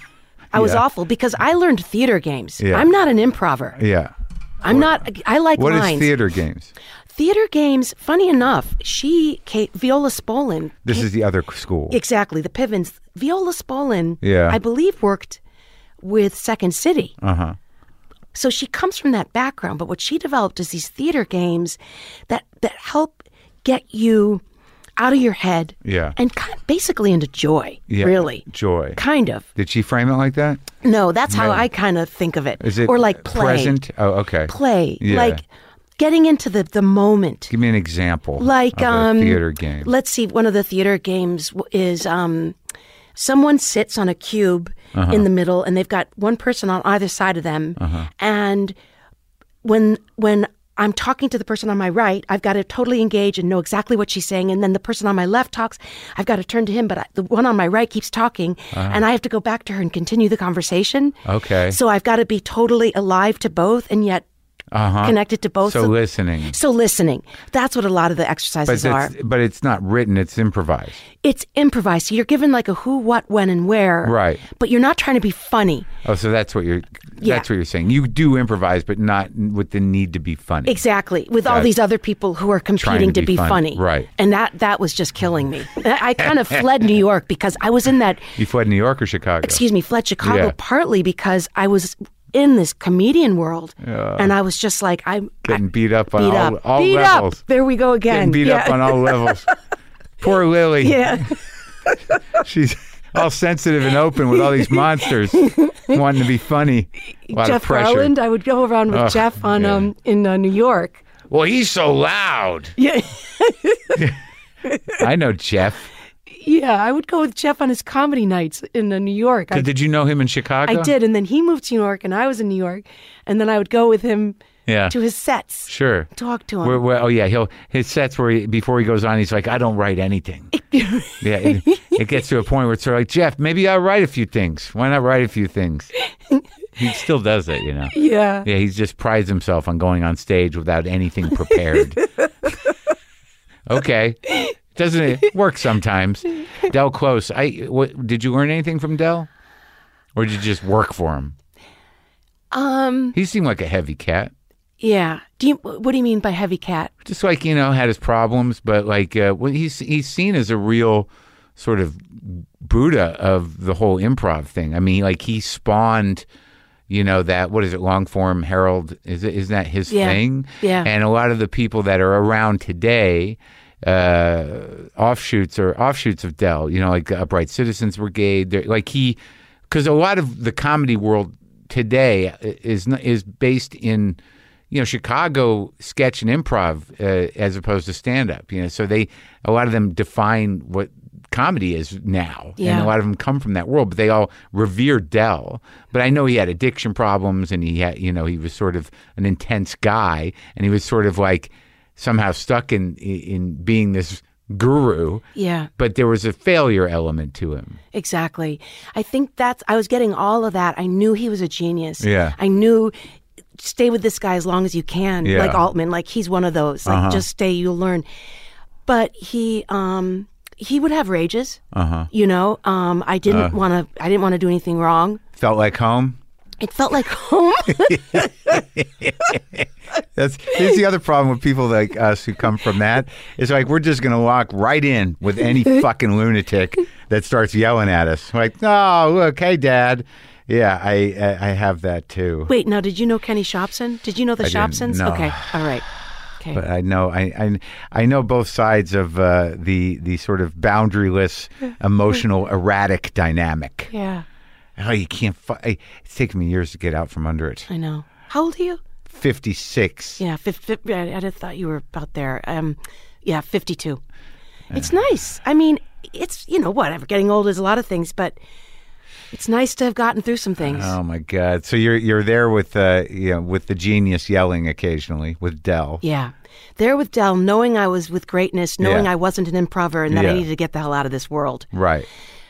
I was Yeah. awful because I learned theater games. Yeah. I'm not an improver. Yeah. I'm not. I like What lines. is theater games? Theater games, funny enough, she, Kate, Viola Spolin. This came- is the other school. Exactly, the Pivens. Viola Spolin, Yeah. I believe, worked with Second City. Uh huh. So she comes from that background, but what she developed is these theater games that, that help get you out of your head Yeah. and kind of basically into joy, Yeah. really. Joy. Kind of. Did she frame it like that? No, that's how No. I kind of think of it. Is it or like play. present? Oh, okay. Play. Yeah. Like getting into the, the moment. Give me an example. Like of um a theater game. Let's see, one of the theater games w- is um someone sits on a cube Uh-huh. in the middle, and they've got one person on either side of them, and when when I'm talking to the person on my right, I've got to totally engage and know exactly what she's saying, and then the person on my left talks, I've got to turn to him, but I, the one on my right keeps talking, and I have to go back to her and continue the conversation. Okay. So I've got to be totally alive to both, and yet Uh-huh. connected to both. So listening. So listening. That's what a lot of the But exercises are. it's, but it's not written, it's improvised. It's improvised. So you're given like a who, what, when, and where. Right. But you're not trying to be funny. Oh, so that's what you're Yeah. that's what you're saying. You do improvise, but not with the need to be funny. Exactly. With all Got it. these other people who are competing to to, be be, funny. funny. Right. And that that was just killing me. I I kind of fled New York because I was in that, You fled New York or Chicago? excuse me, fled Chicago Yeah. partly because I was in this comedian world. And I was just like, I'm Getting beat up on beat all, up. all beat levels. up. There we go again. Getting beat yeah. up on all levels. Poor Lily. Yeah. She's all sensitive and open with all these monsters wanting to be funny. A lot Jeff of pressure. Garland, I would go around with Oh, Jeff on yeah. um in uh, New York. Well, he's so loud. Yeah. I know Jeff. Yeah, I would go with Jeff on his comedy nights in uh, New York. I, Did you know him in Chicago? I did, and then he moved to New York, and I was in New York, and then I would go with him Yeah. to his sets, Sure. talk to him. Where, where, oh yeah, he'll his sets where he, before he goes on, he's like, I don't write anything. yeah, it, it gets to a point where it's sort of like, Jeff, maybe I'll write a few things. Why not write a few things? He still does it, you know. yeah. Yeah, he just prides himself on going on stage without anything prepared. Okay, doesn't it work sometimes? Del Close, I what, did you learn anything from Del, or did you just work for him? Um. He seemed like a heavy cat. Yeah. Do you? What do you mean by heavy cat? Just like, you know, had his problems, but like uh, well, he's he's seen as a real sort of Buddha of the whole improv thing. I mean, like he spawned, you know, that what is it, long form Herald? Is it is that his Yeah. thing? Yeah. And a lot of the people that are around today, uh, offshoots or offshoots of Del, you know, like the Upright Citizens Brigade, they're- like he, because a lot of the comedy world today is is based in, you know, Chicago sketch and improv uh, as opposed to stand up. You know, so they a lot of them define what comedy is now, and Yeah. a lot of them come from that world. But they all revere Del. But I know he had addiction problems, and he had, you know, he was sort of an intense guy, and he was sort of like somehow stuck in in being this guru. Yeah. But there was a failure element to him. Exactly. I think that's, I was getting all of that. I knew he was a genius. Yeah. I knew, stay with this guy as long as you can. Yeah. Like Altman, like he's one of those. Like Uh-huh. just stay, you'll learn. But he, um, he would have rages. Uh-huh. You know, um, I didn't Uh. want to, I didn't want to do anything wrong. Felt like home? It felt like home. That's here's the other problem with people like us who come from that. It's like we're just gonna walk right in with any fucking lunatic that starts yelling at us. Like, oh, look, hey, Dad. Yeah, I I, I have that too. Wait, now, did you know Kenny Shopson? Did you know the I didn't, Shopsons? no. Okay, all right. Okay. But I know I, I I know both sides of uh, the the sort of boundaryless, emotional, erratic dynamic. Yeah, Oh, you can't. Fu- I, it's taken me years to get out from under it. I know. How old are you? Fifty-six. Yeah, fif- fif- I, I thought you were about there. Um, yeah, fifty-two. It's nice. I mean, it's, you know, whatever. Getting old is a lot of things, but it's nice to have gotten through some things. Oh my God! So you're you're there with uh you know with the genius yelling occasionally with Del. Yeah. There with Del, knowing I was with greatness, knowing Yeah. I wasn't an improver and that Yeah. I needed to get the hell out of this world. Right.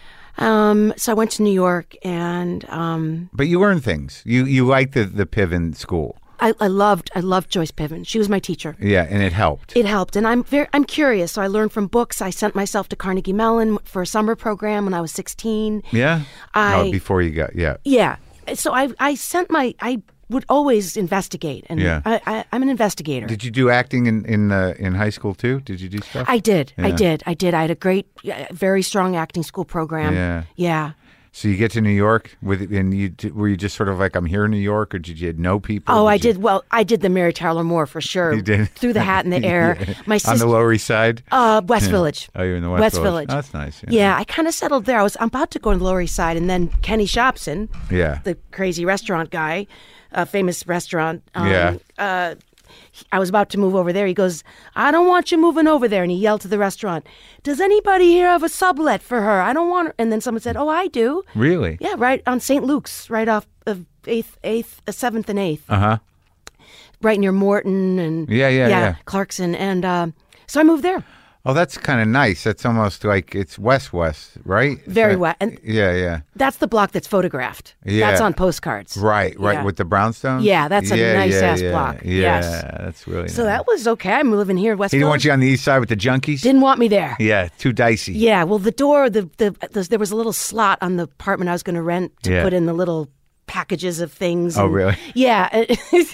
Um, so I went to New York, and um, But you learn things. You you like the the Piven school. I, I loved I loved Joyce Piven. She was my teacher. Yeah, and it helped. It helped, and I'm very I'm curious. So I learned from books. I sent myself to Carnegie Mellon for a summer program when I was sixteen. yeah. I- oh, before you got yeah. Yeah. So I I sent my I would always investigate, and Yeah. I, I I'm an investigator. Did you do acting in in uh, in high school too? Did you do stuff? I did. I Yeah. did. I did. I had a great, uh, very strong acting school program. Yeah. Yeah. So you get to New York with and you were you just sort of like I'm here in New York, or did you know people? Oh, I you- did. Well, I did the Mary Tyler Moore for sure. You did? Threw the hat in the air. Yeah. My on sister, the Lower East Side. uh, West Village. Oh, you're in the West, West Village. Village. Oh, that's nice. Yeah, I kind of settled there. I was I'm about to go to the Lower East Side, and then Kenny Shopson, Yeah. the crazy restaurant guy, a famous restaurant. Um, Yeah. Uh, he- I was about to move over there. He goes, "I don't want you moving over there." And he yelled to the restaurant, "Does anybody here have a sublet for her? I don't want her." And then someone said, "Oh, I do." Really? Yeah, right on Saint Luke's, right off of eighth, eighth, uh, seventh, and eighth, Uh huh. right near Morton and Yeah, yeah, yeah. Clarkson. And uh, so I moved there. Oh, that's kind of nice. That's almost like it's West West, right? Very Is that- wet. And Yeah, yeah. that's the block that's photographed. Yeah. That's on postcards. Right, right. Yeah. With the brownstones? Yeah, that's a nice-ass yeah. block. Yeah, Yes. that's really So nice. that was okay. I'm living here, West He didn't Village. want you on the east side with the junkies? Didn't want me there. Yeah, too dicey. Yeah, well, the door, the, the, the there was a little slot on the apartment I was going to rent to Yeah. put in the little packages of things. Oh, and- really? Yeah.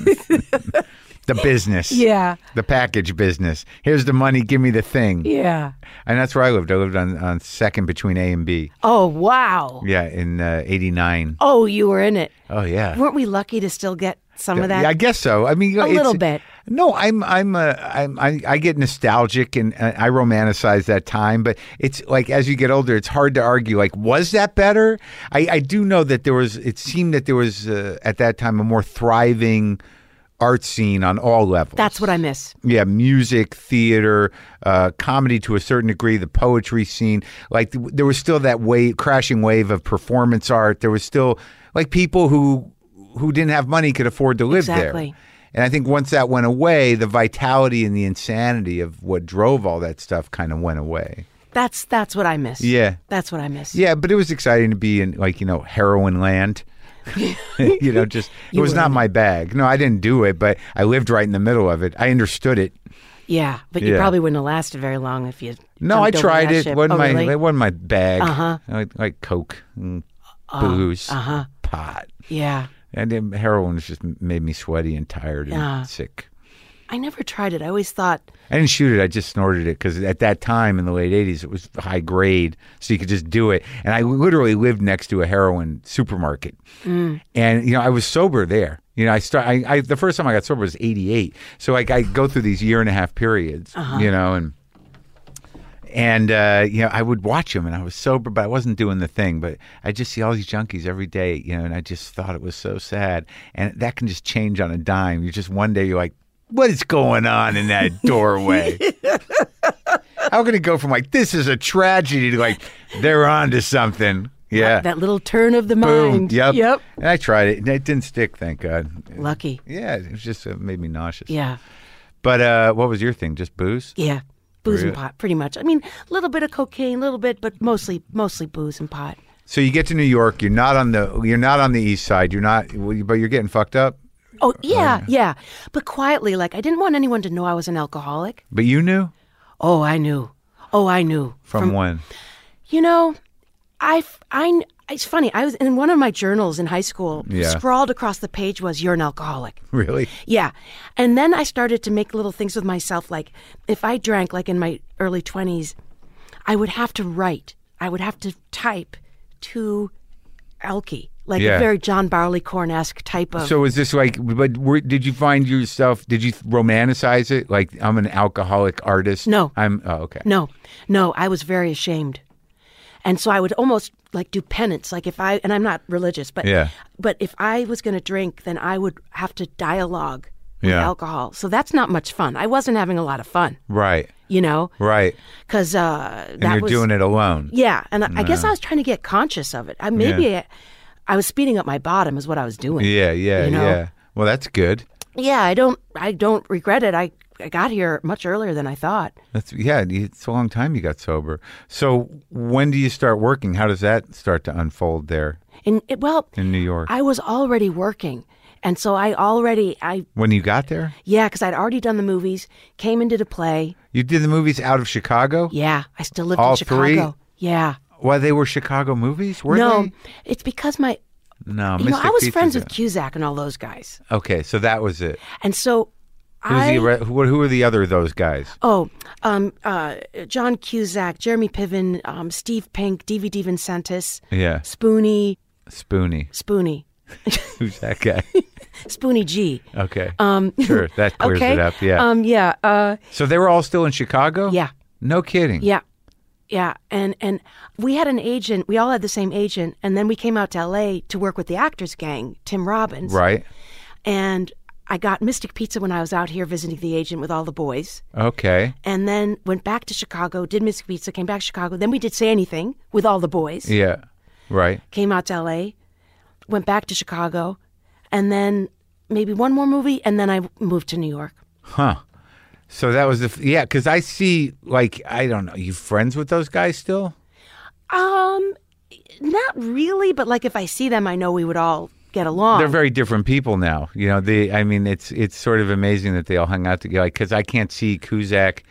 The business. yeah. The package business. Here's the money, give me the thing. Yeah. And that's where I lived. I lived on, on second between A and B. Oh, wow. Yeah, in uh, eighty-nine. Oh, you were in it. Oh, yeah. Weren't we lucky to still get some of that? Yeah, I guess so. I mean, A it's- little bit. No, I'm, I'm, uh, I'm, I, I get nostalgic and uh, I romanticize that time. But it's like as you get older, it's hard to argue. Like, was that better? I, I do know that there was. It seemed that there was uh, at that time a more thriving art scene on all levels. That's what I miss. Yeah, music, theater, uh, comedy to a certain degree, the poetry scene. Like th- there was still that wave, crashing wave of performance art. There was still like people who who didn't have money could afford to live Exactly. there. And I think once that went away, the vitality and the insanity of what drove all that stuff kind of went away. That's that's what I miss. Yeah. That's what I miss. Yeah, but it was exciting to be in like, you know, heroin land. you know, just it You was were not in my bag. No, I didn't do it, but I lived right in the middle of it. I understood it. Yeah, but you Yeah. probably wouldn't have lasted very long if you. No, I jumped over tried that it. ship. wasn't Oh, my really? it wasn't my bag. Uh-huh. I like, like Coke and booze, uh-huh. pot, Yeah. and then heroin just made me sweaty and tired and Yeah. sick. I never tried it. I always thought, I didn't shoot it. I just snorted it because at that time in the late eighties, it was high grade, so you could just do it. And I literally lived next to a heroin supermarket, Mm. and you know I was sober there. You know, I start. I, I the first time I got sober was eighty-eight. So like I go through these year and a half periods. Uh-huh. You know, and and uh, you know I would watch them, and I was sober, but I wasn't doing the thing. But I just see all these junkies every day. You know, and I just thought it was so sad. And that can just change on a dime. You just one day you're like, what is going on in that doorway? How can it go from like, this is a tragedy to like, they're on to something? Yeah. that little turn of the Boom. mind. Yep. Yep. And I tried it. And it didn't stick, thank God. Lucky. Yeah, it was just uh, made me nauseous. Yeah. But uh, what was your thing? Just booze? Yeah. Booze Really? and pot, pretty much. I mean, a little bit of cocaine, a little bit, but mostly mostly booze and pot. So you get to New York. You're not on the. You're not on the East Side. You're not. But you're getting fucked up. Oh yeah, yeah, but quietly. Like I didn't want anyone to know I was an alcoholic. But you knew Oh, I knew. Oh, I knew. from, when? You know, I, I, it's funny. I was in one of my journals in high school. Yeah. Scrawled across the page was "You're an alcoholic." Really? Yeah, and then I started to make little things with myself. Like if I drank, like in my early twenties, I would have to write. I would have to type to Elkie, like Yeah. a very John Barleycorn-esque type of. So is this like? But were, did you find yourself? Did you romanticize it? Like I'm an alcoholic artist. No. I'm. Oh, okay. No, no, I was very ashamed. And so I would almost like do penance. Like if I, and I'm not religious, but Yeah. but if I was going to drink, then I would have to dialogue with Yeah. alcohol. So that's not much fun. I wasn't having a lot of fun, Right. you know, Right. because uh, And that you're was, doing it alone. Yeah. And I, I guess I was trying to get conscious of it. I maybe Yeah. I, I was speeding up my bottom is what I was doing. Yeah. Yeah. You know? Yeah. Well, that's good. Yeah. I don't, I don't regret it. I, I got here much earlier than I thought. That's yeah. It's a long time you got sober. So when do you start working? How does that start to unfold there And it, well, in New York? I was already working. And so I already, I when you got there, Yeah, because I'd already done the movies, came into the play. you did the movies out of Chicago. Yeah, I still lived All in Chicago. three? Yeah. Well, they were Chicago movies. Were no, they? it's because my, No. you know, Mystic I was Pizza's friends a- with Cusack and all those guys. Okay, so that was it. And so Who's I, the re- who, who are the other of those guys? oh, um, uh, John Cusack, Jeremy Piven, um, Steve Pink, D V D Vincentis, Yeah, Spoonie, Spoonie. Spoonie, Who's that guy? Spoonie G. Okay. Um, sure, that clears Okay. it up. Yeah. Um, yeah. Uh, so they were all still in Chicago? yeah. No kidding. Yeah. Yeah. And and we had an agent, we all had the same agent, and then we came out to L A to work with the Actors Gang, Tim Robbins. Right. And I got Mystic Pizza when I was out here visiting the agent with all the boys. Okay. And then went back to Chicago, did Mystic Pizza, came back to Chicago. Then we did Say Anything with all the boys. Yeah. Right. Came out to L A, went back to Chicago, and then maybe one more movie, and then I moved to New York. Huh. So that was the f- yeah. Because I see like I don't know. You friends with those guys still? Um, not really, but like if I see them, I know we would all get along. They're very different people now. You know, they. I mean, it's it's sort of amazing that they all hung out together. Because I can't see Cusack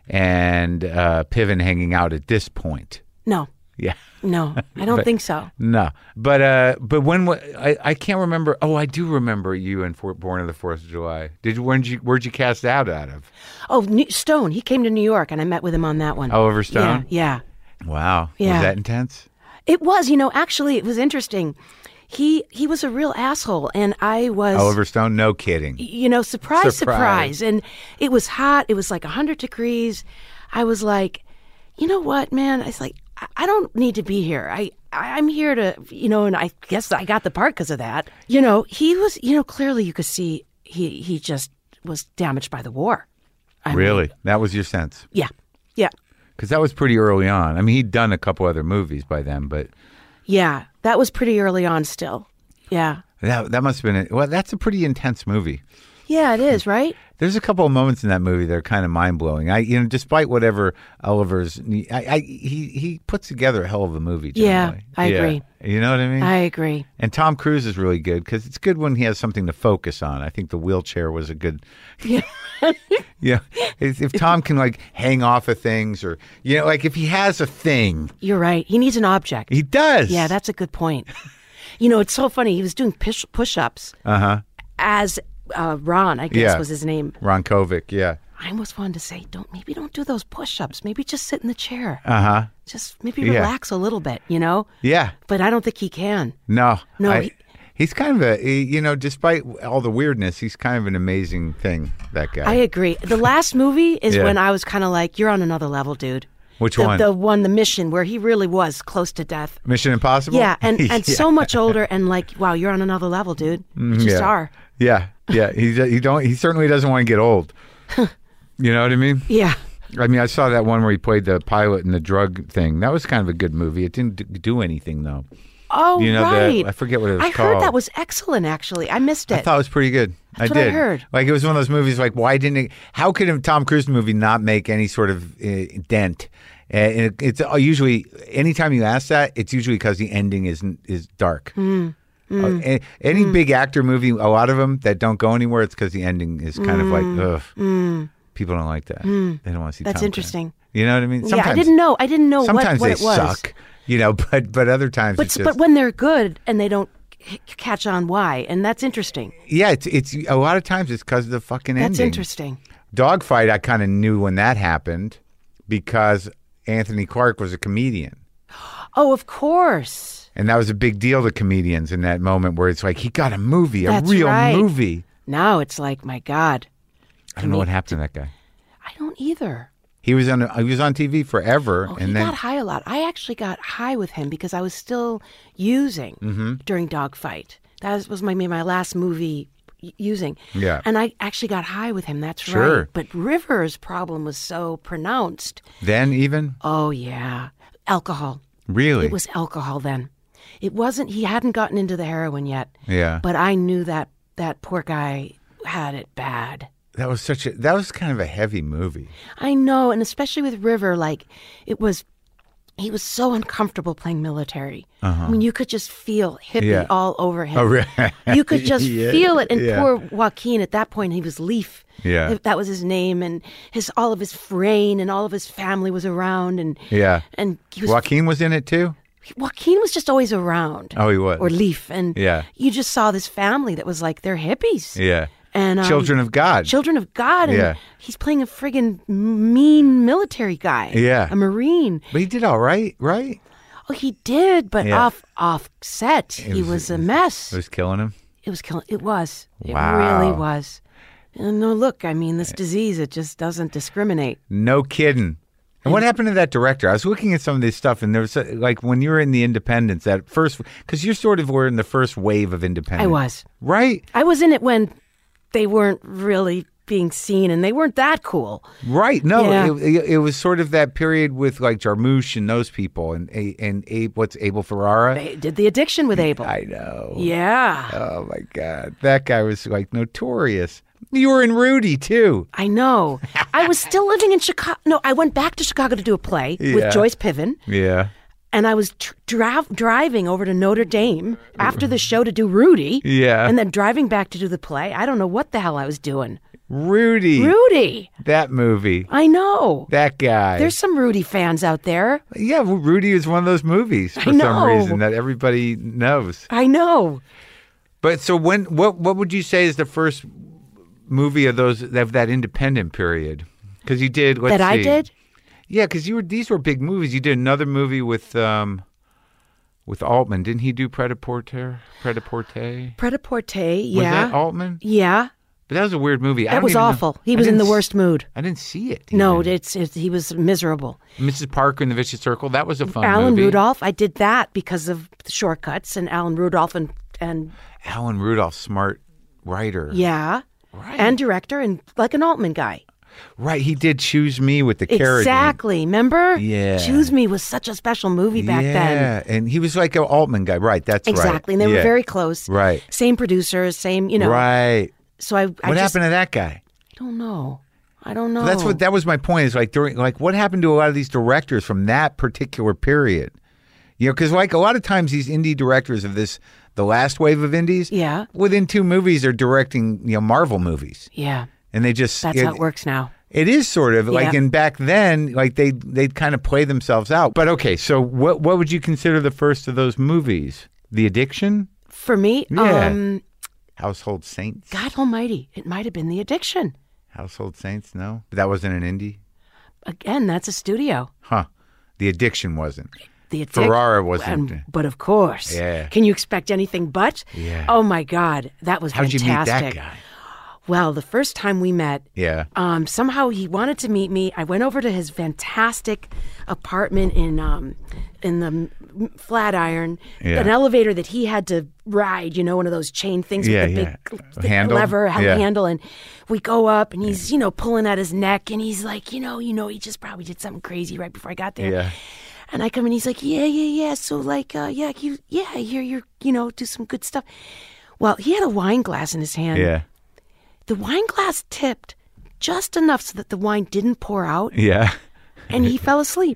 and uh, Piven hanging out at this point. No, Yeah. no, I don't think so. No, but uh, but when wa- I I can't remember. Oh, I do remember you in Fort, Born of the Fourth of July. Did you? Where'd you where'd you cast out out of? Oh, New- Stone. He came to New York, and I met with him on that one. Oliver Stone? Yeah, yeah. Wow, Yeah. was that intense? It was. You know, actually, it was interesting. He he was a real asshole, and I was. Oliver Stone? No kidding. You know, surprise, Surprise. surprise, and it was hot. It was like a hundred degrees. I was like, you know what, man? It's like I- I don't need to be here. I. I- I'm here to, you know, and I guess I got the part because of that. You know, he was, you know, clearly you could see he he just was damaged by the war. I mean, Really? That was your sense? yeah, yeah, Because that was pretty early on. I mean, he'd done a couple other movies by then, but yeah. That was pretty early on still. Yeah. that that must have been a, well. That's a pretty intense movie. Yeah, it is, right? There's a couple of moments in that movie that are kind of mind blowing. I, you know, despite whatever Oliver's, I, I he he puts together a hell of a movie. Yeah, Generally. I agree. You know what I mean? I agree. And Tom Cruise is really good because it's good when he has something to focus on. I think the wheelchair was a good. Yeah. Yeah, if, if Tom can like hang off of things, or you know, like if he has a thing, You're right. He needs an object. he does. Yeah, that's a good point. You know, it's so funny. He was doing push push-ups uh huh. as uh, Ron, I guess Yeah. was his name. Ron Kovic. Yeah. I almost wanted to say, don't maybe don't do those push-ups. Maybe just sit in the chair. Uh huh. Just maybe Yeah. relax a little bit, you know? Yeah. But I don't think he can. No. No, I- he- he's kind of a he- you know, despite all the weirdness, he's kind of an amazing thing. That guy. I agree. The last movie is Yeah. when I was kind of like, you're on another level, dude. Which the, one? The one, the mission, where he really was close to death. Mission Impossible. Yeah, and, and Yeah. so much older, and like, wow, you're on another level, dude. You just yeah. are. Yeah. Yeah. He he don't he certainly doesn't want to get old. You know what I mean? Yeah. I mean, I saw that one where he played the pilot in the drug thing. That was kind of a good movie. It didn't d- do anything though. Oh, you know, right. The, I forget what it was I called. heard that was excellent, actually. I missed it. I thought it was pretty good. That's I what I did. heard. Like, it was one of those movies, like, why didn't it, how could a Tom Cruise movie not make any sort of uh, dent? And it, it's uh, usually, anytime you ask that, it's usually because the ending is is dark. Mm. Mm. Uh, any mm. big actor movie, a lot of them that don't go anywhere, it's because the ending is kind mm. of like, ugh. Mm. People don't like that. Mm. They don't want to see That's Tom interesting. Cruise. You know what I mean? Sometimes, yeah, I didn't know. I didn't know what, what they it was. suck, you know, but but other times but, it's just, but when they're good and they don't c- catch on why, and that's interesting. Yeah, it's it's a lot of times it's because of the fucking that's ending. That's interesting. Dogfight, I kind of knew when that happened because Anthony Clark was a comedian. Oh, of course. And that was a big deal to comedians in that moment where it's like, he got a movie, a That's real right. movie. Now it's like, my God. I don't know what happened to that guy. I don't either. He was on he was on T V forever. Oh, and he then got high a lot. I actually got high with him because I was still using mm-hmm. during Dogfight. That was, was my my last movie y- using. Yeah. And I actually got high with him. That's sure. right. But Rivers' problem was so pronounced. Then even? Oh, yeah. Alcohol. Really? It was alcohol then. It wasn't, he hadn't gotten into the heroin yet. Yeah. But I knew that that poor guy had it bad. That was such a, that was kind of a heavy movie. I know, and especially with River, like, it was, he was so uncomfortable playing military. Uh-huh. I mean, you could just feel hippie yeah. all over him. Oh, really? You could just yeah. feel it. And yeah. poor Joaquin, at that point, he was Leaf. Yeah. That was his name, and his all of his frame and all of his family was around. And yeah. and he was, Joaquin was in it too? Joaquin was just always around. Oh, he was. Or Leaf. And yeah. you just saw this family that was like, they're hippies. Yeah. And um, Children of God. Children of God. And yeah. he's playing a friggin' mean military guy. Yeah. A Marine. But he did all right, right? Oh, he did, but yeah. off off set, it he was, was a mess. It was killing him? It was killing. It was. It wow. really was. And no, look, I mean, this disease, it just doesn't discriminate. No kidding. And what happened to that director? I was looking at some of this stuff, and there was uh, like when you were in the independents, that first, because you sort of were in the first wave of independence. I was. Right? I was in it when they weren't really being seen, and they weren't that cool. Right. No, yeah. it, it, it was sort of that period with like Jarmusch and those people, and and Abe, what's Abel Ferrara? They did The Addiction with Abel. I know. Yeah. Oh, my God. That guy was like notorious. You were in Rudy, too. I know. I was still living in Chicago. No, I went back to Chicago to do a play yeah. with Joyce Piven. Yeah. And I was tr- dra- driving over to Notre Dame after the show to do Rudy. Yeah. And then driving back to do the play. I don't know what the hell I was doing. Rudy. Rudy. That movie. I know. That guy. There's some Rudy fans out there. Yeah, well, Rudy is one of those movies for I know. some reason that everybody knows. I know. But so when what what would you say is the first movie of those of that independent period? Because you did let's that see. I did. Yeah, because you were these were big movies. You did another movie with um, with Altman. Didn't he do Pret-a-Porter? Pret-a-Porter? Pret-a-Porter, yeah. Was that Altman? Yeah. But that was a weird movie. I That don't was even awful. know. He I was in didn't the s- worst mood. I didn't see it. No, even. it's, it's he was miserable. Missus Parker and the Vicious Circle. That was a fun Alan movie. Rudolph. I did that because of the Shortcuts and Alan Rudolph and and Alan Rudolph, smart writer. yeah, Right. and director and like an Altman guy. Right, he did Choose Me with the Carradine. Exactly. Remember? Yeah. Choose Me was such a special movie back yeah, then. and he was like an Altman guy. Right, that's right. Exactly. And they Yeah. were very close. Right. Same producers, same, you know. Right. So I, I What just, happened to that guy? I don't know. I don't know. That's what that was my point. Is like during like what happened to a lot of these directors from that particular period? You know, because like a lot of times these indie directors of this, the last wave of indies, Yeah. within two movies they're directing you know Marvel movies, Yeah. and they just That's it, how it works now. It is sort of like, Yeah. and back then, like they they'd kind of play themselves out. But okay, so what what would you consider the first of those movies? The Addiction? For me, Yeah. um, Household Saints? God almighty, it might have been The Addiction. Household Saints? No, that wasn't an indie. Again, that's a studio. Huh? The Addiction wasn't. The Addic- Ferrara wasn't. And, but of course. Yeah. Can you expect anything but? Yeah. Oh my God, that was How'd fantastic. you meet that guy? Well, the first time we met, Yeah. um, somehow he wanted to meet me. I went over to his fantastic apartment in um, in the M- Flatiron, Yeah. an elevator that he had to ride, you know, one of those chain things Yeah, with the yeah. big A the handle? lever ha- Yeah. handle. And we go up, and he's, you know, pulling at his neck, and he's like, you know, you know, he just probably did something crazy right before I got there. Yeah. And I come in, he's like, yeah, yeah, yeah. So like, uh, yeah, you, yeah, I hear you're, you know, do some good stuff. Well, he had a wine glass in his hand. Yeah. The wine glass tipped just enough so that the wine didn't pour out. Yeah. And he fell asleep.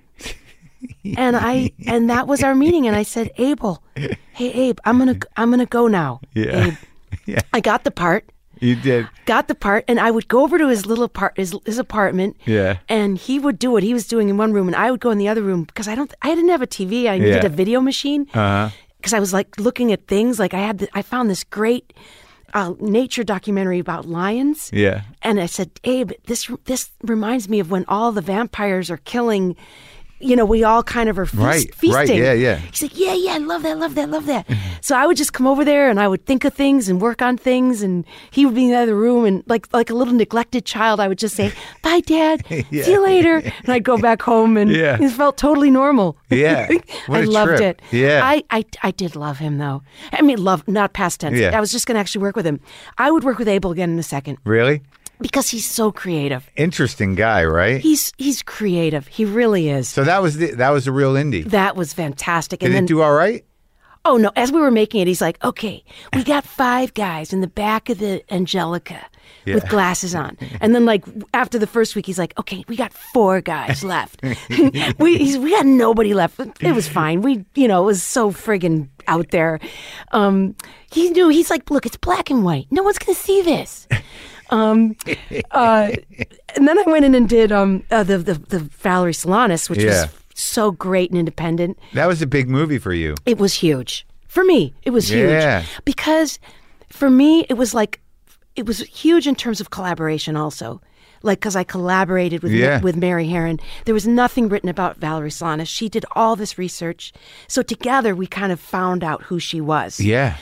And I, and that was our meeting. And I said, Abel, hey, Abe, I'm going to, I'm going to go now. Yeah. Abe. Yeah. I got the part. You did. Got the part, and I would go over to his little part, his, his apartment. Yeah. And he would do what he was doing in one room, and I would go in the other room because I don't, I didn't have a T V. I needed Yeah. a video machine. Uh-huh. Because I was like looking at things. Like I had, the, I found this great uh, nature documentary about lions. Yeah. And I said, Abe, this this reminds me of when all the vampires are killing. You know, we all kind of are feast, Right, feasting. right, yeah, yeah. He's like, yeah, yeah, I love that, love that, love that. So I would just come over there and I would think of things and work on things, and he would be in the other room, and like like a little neglected child, I would just say, bye, Dad, Yeah. see you later. And I'd go back home, and Yeah. it felt totally normal. Yeah. What I a loved trip. it. Yeah. I, I, I did love him, though. I mean, love, not past tense. Yeah. I was just going to actually work with him. I would work with Abel again in a second Really? because he's so creative. Interesting guy, right? He's he's creative. He really is. So that was the, that was a real indie. That was fantastic. Did And then, it do all right? oh no, as we were making it, he's like, okay, we got five guys in the back of the Angelica with Yeah. glasses on. And then like after the first week, he's like, okay, we got four guys left. we he's, we got nobody left. It was fine. We, you know, it was so friggin' out there. Um, he knew, he's like, look, it's black and white. No one's going to see this. Um, uh, and then I went in and did um, uh, the, the the Valerie Solanas, which Yeah. was so great and independent. That was a big movie for you. It was huge. For me, it was Yeah. huge. Because for me, it was like, it was huge in terms of collaboration also. Like, because I collaborated with Yeah. with Mary Herron. There was nothing written about Valerie Solanas. She did all this research. So together, we kind of found out who she was. Yeah.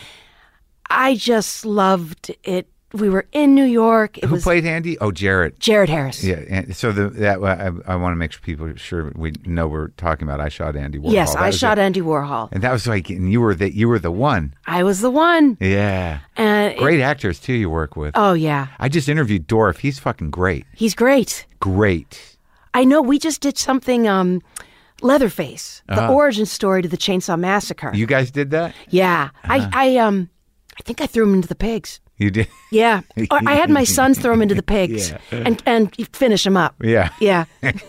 I just loved it. We were in New York. It Who was played Andy? Oh, Jarrett. Jared Harris. Yeah. and So the, that I, I want to make sure people sure we know we're talking about. I shot Andy Warhol. Yes, That I was shot it. Andy Warhol. And that was like, and you were the you were the one. I was the one. Yeah. And Great actors too. You work with. oh yeah, I just interviewed Dorff. He's fucking great. he's great. Great. I know. We just did something. Um, Leatherface, the Uh-huh. origin story to the Chainsaw Massacre. You guys did that? yeah, Uh-huh. I, I, um, I think I threw him into the pigs. You did? Yeah, or I had my sons throw him into the pigs Yeah. and and finish him up. Yeah. Yeah,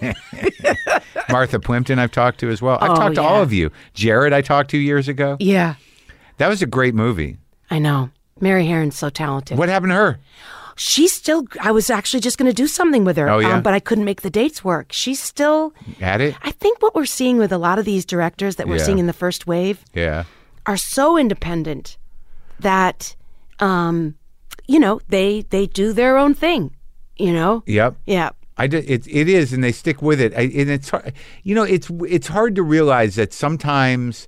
Martha Plimpton I've talked to as well. I've Oh, talked to yeah. all of you. Jared I talked to years ago. yeah. That was a great movie. I know. Mary Herron's so talented. What happened to her? She's still. I was actually just going to do something with her, Oh, yeah? um, but I couldn't make the dates work. She's still. At it? I think what we're seeing with a lot of these directors that we're Yeah. seeing in the first wave Yeah. are so independent that, um, you know, they they do their own thing. You know. Yep. Yeah. I did, it it is, and they stick with it. I, and it's hard, you know, it's it's hard to realize that sometimes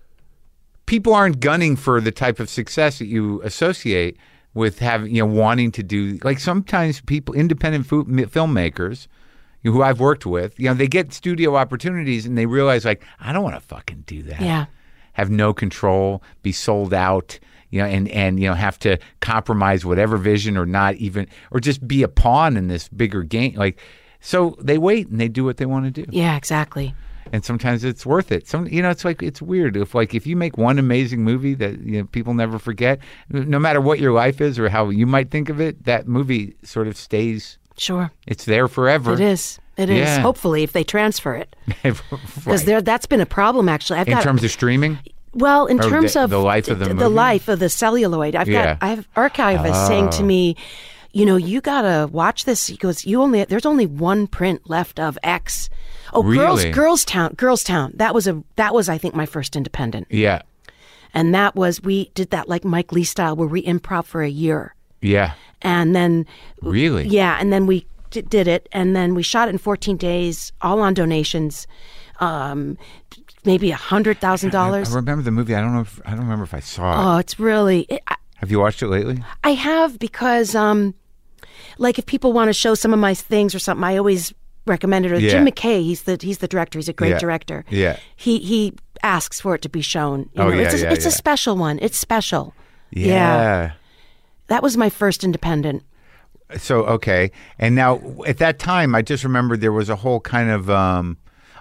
people aren't gunning for the type of success that you associate with having, you know, wanting to do. Like sometimes people, independent fu- filmmakers, who I've worked with, you know, they get studio opportunities and they realize like, I don't want to fucking do that. Yeah. Have no control, be sold out, you know, and, and, you know, have to compromise whatever vision or not even, or just be a pawn in this bigger game. Like, so they wait and they do what they want to do. Yeah. Exactly. And sometimes it's worth it. Some, you know, it's like, it's weird. If like, if you make one amazing movie that, you know, people never forget, no matter what your life is or how you might think of it, that movie sort of stays, Sure. it's there forever. It is. It is. Yeah. Hopefully, if they transfer it, because Right. there that's been a problem. Actually, I've In of terms of streaming? Well, in Or terms the- of the life of the the movie? life of the celluloid, I've Yeah. got I have archivists saying to me, you know, you gotta watch this. He goes, you only there's only one print left of X. Oh, girls, Really? Girls Town, Girls Town. That was a that was I think my first independent, Yeah. and that was we did that like Mike Lee style where we improv for a year, Yeah. and then Really? yeah, and then we d- did it, and then we shot it in fourteen days, all on donations. Um, maybe a hundred thousand I dollars. remember the movie. I don't know if I don't remember if I saw it. Oh, it's really. It, I, Have you watched it lately? I have because, um, like, if people want to show some of my things or something, I always recommend it. Or Yeah. Jim McKay, he's the he's the director. He's a great Yeah. director. Yeah. He he asks for it to be shown. You Oh, know, yeah, it's a, yeah, it's yeah. a special one. It's special. Yeah. That was my first independent. So okay, and now at that time, I just remember there was a whole kind of. Um,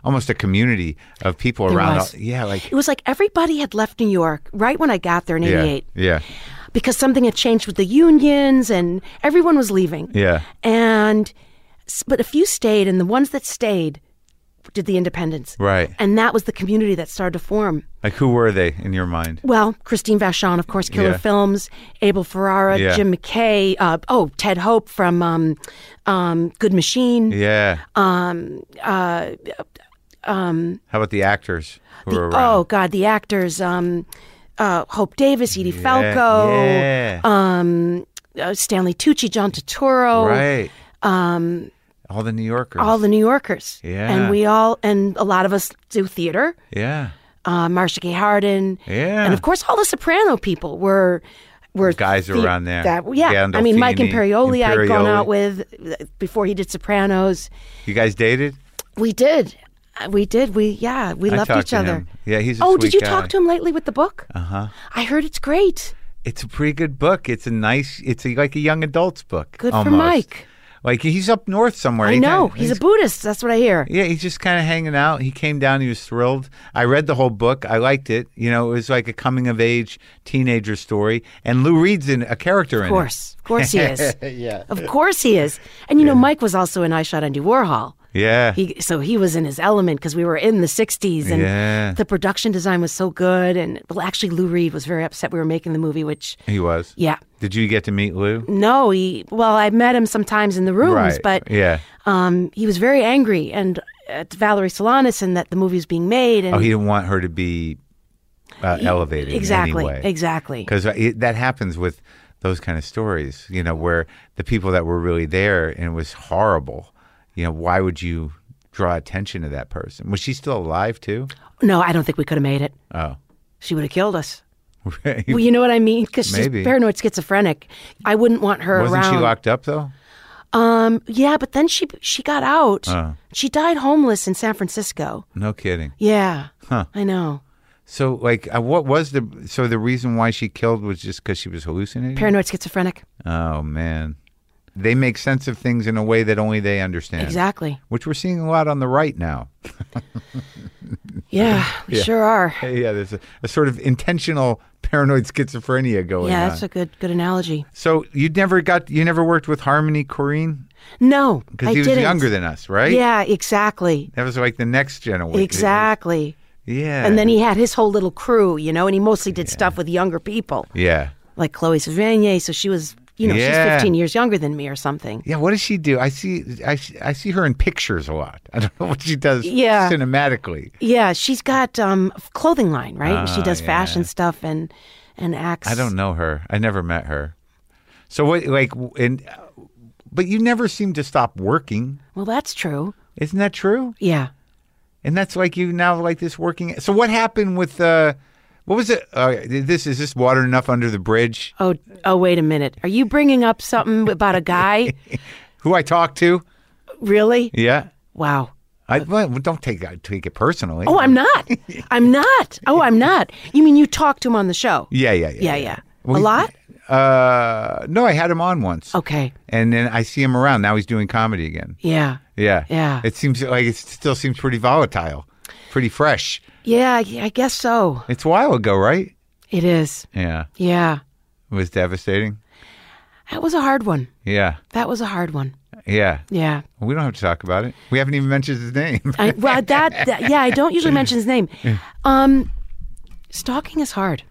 almost a community of people There around. was. All, yeah, like It was like everybody had left New York right when I got there in yeah, eighty-eight. yeah, Because something had changed with the unions and everyone was leaving. yeah. And, but a few stayed, and the ones that stayed did the independence. Right. And that was the community that started to form. Like who were they in your mind? Well, Christine Vachon, of course, Killer Yeah. Films, Abel Ferrara, Yeah. Jim McKay, uh, oh, Ted Hope from um, um, Good Machine. Yeah. Um, uh, How about the actors who the, were around? oh, God, the actors, um, uh, Hope Davis, Edie Falco, Yeah. um, uh, Stanley Tucci, John Turturro. right. Um, All the New Yorkers. all the New Yorkers. Yeah. And we all, and a lot of us do theater. yeah. Uh, Marcia Gay Harden. Yeah. And of course, all the Soprano people were, were Guys the- around there. That, yeah. I mean, Mike Gandolfini, Imperioli, I'd gone Imperioli. out with uh, before he did Sopranos. You guys dated? We did. Uh, We did. We, yeah, we I loved talked each to other. him. Yeah, he's a Oh, sweet did you guy. talk to him lately with the book? Uh huh. I heard it's great. It's a pretty good book. It's a nice. It's a, like a young adult's book. Good for almost. Mike. Like he's up north somewhere. I He know. kinda- He's a Buddhist. That's what I hear. Yeah, he's just kind of hanging out. He came down. He was thrilled. I read the whole book. I liked it. You know, it was like a coming of age teenager story. And Lou Reed's in a character in Of course. Of course he is. it. yeah. Of course he is. And you know, Mike was also in I Shot Andy Warhol. Yeah. He, so he was in his element because we were in the sixties and Yeah. the production design was so good. And well, actually, Lou Reed was very upset we were making the movie, which, He was. yeah. Did you get to meet Lou? No, he, well, I met him sometimes in the rooms, Right. but yeah. um, he was very angry and at Valerie Solanas and that the movie was being made. And Oh, he didn't want her to be uh, elevated exactly, in any way. exactly. Because that happens with those kind of stories, you know, where the people that were really there and it was horrible, you know, why would you draw attention to that person? Was she still alive too? No, I don't think we could have made it. Oh. She would have killed us. Right. Well, you know what I mean? Because she's Maybe. paranoid schizophrenic. I wouldn't want her Wasn't around. she locked up though? Um, yeah, but then she she got out. Oh. She died homeless in San Francisco. No kidding. Yeah, Huh. I know. So, like, uh, what was the so the reason why she killed was just because she was hallucinating? Paranoid schizophrenic. Oh man, they make sense of things in a way that only they understand. Exactly. Which we're seeing a lot on the right now. Yeah, we Yeah. sure are. Hey, yeah, there's a, a sort of intentional paranoid schizophrenia going Yeah, on. that's a good good analogy. So you never got you never worked with Harmony Korine No, because I he was didn't. younger than us, right? Yeah, exactly. That was like the next generation. Exactly. Yeah. And then he had his whole little crew, you know, and he mostly did stuff with younger people, Yeah. like Chloe Sevigny. So she was, you know, Yeah. she's fifteen years younger than me or something. Yeah. What does she do? I see. I, see- I see her in pictures a lot. I don't know what she does. Yeah. Cinematically. Yeah, she's got um, a clothing line, right? she Ah, does yeah. fashion stuff and and acts. I don't know her. I never met her. So what? Like, and but you never seem to stop working. Well, that's true. Isn't that true? Yeah. And that's like you now like this working. So what happened with uh what was it? Uh, this is this water enough under the bridge? Oh, oh, wait a minute. Are you bringing up something about a guy? Who I talked to? Really? Yeah. Wow. I well, don't take it take it personally. Oh, I'm not. I'm not. Oh, I'm not. You mean you talked to him on the show? Yeah, yeah, yeah. Yeah, yeah. Well, a he- lot? Uh, no, I had him on once. Okay. And then I see him around. Now he's doing comedy again. Yeah. Yeah. Yeah. It seems like it still seems pretty volatile, pretty fresh. Yeah, I I guess so. It's a while ago, right? It is. Yeah. Yeah. It was devastating. That was a hard one. Yeah. That was a hard one. Yeah. Yeah. Well, we don't have to talk about it. We haven't even mentioned his name. I, well, that, that, yeah, I don't usually mention his name. Um, stalking is hard.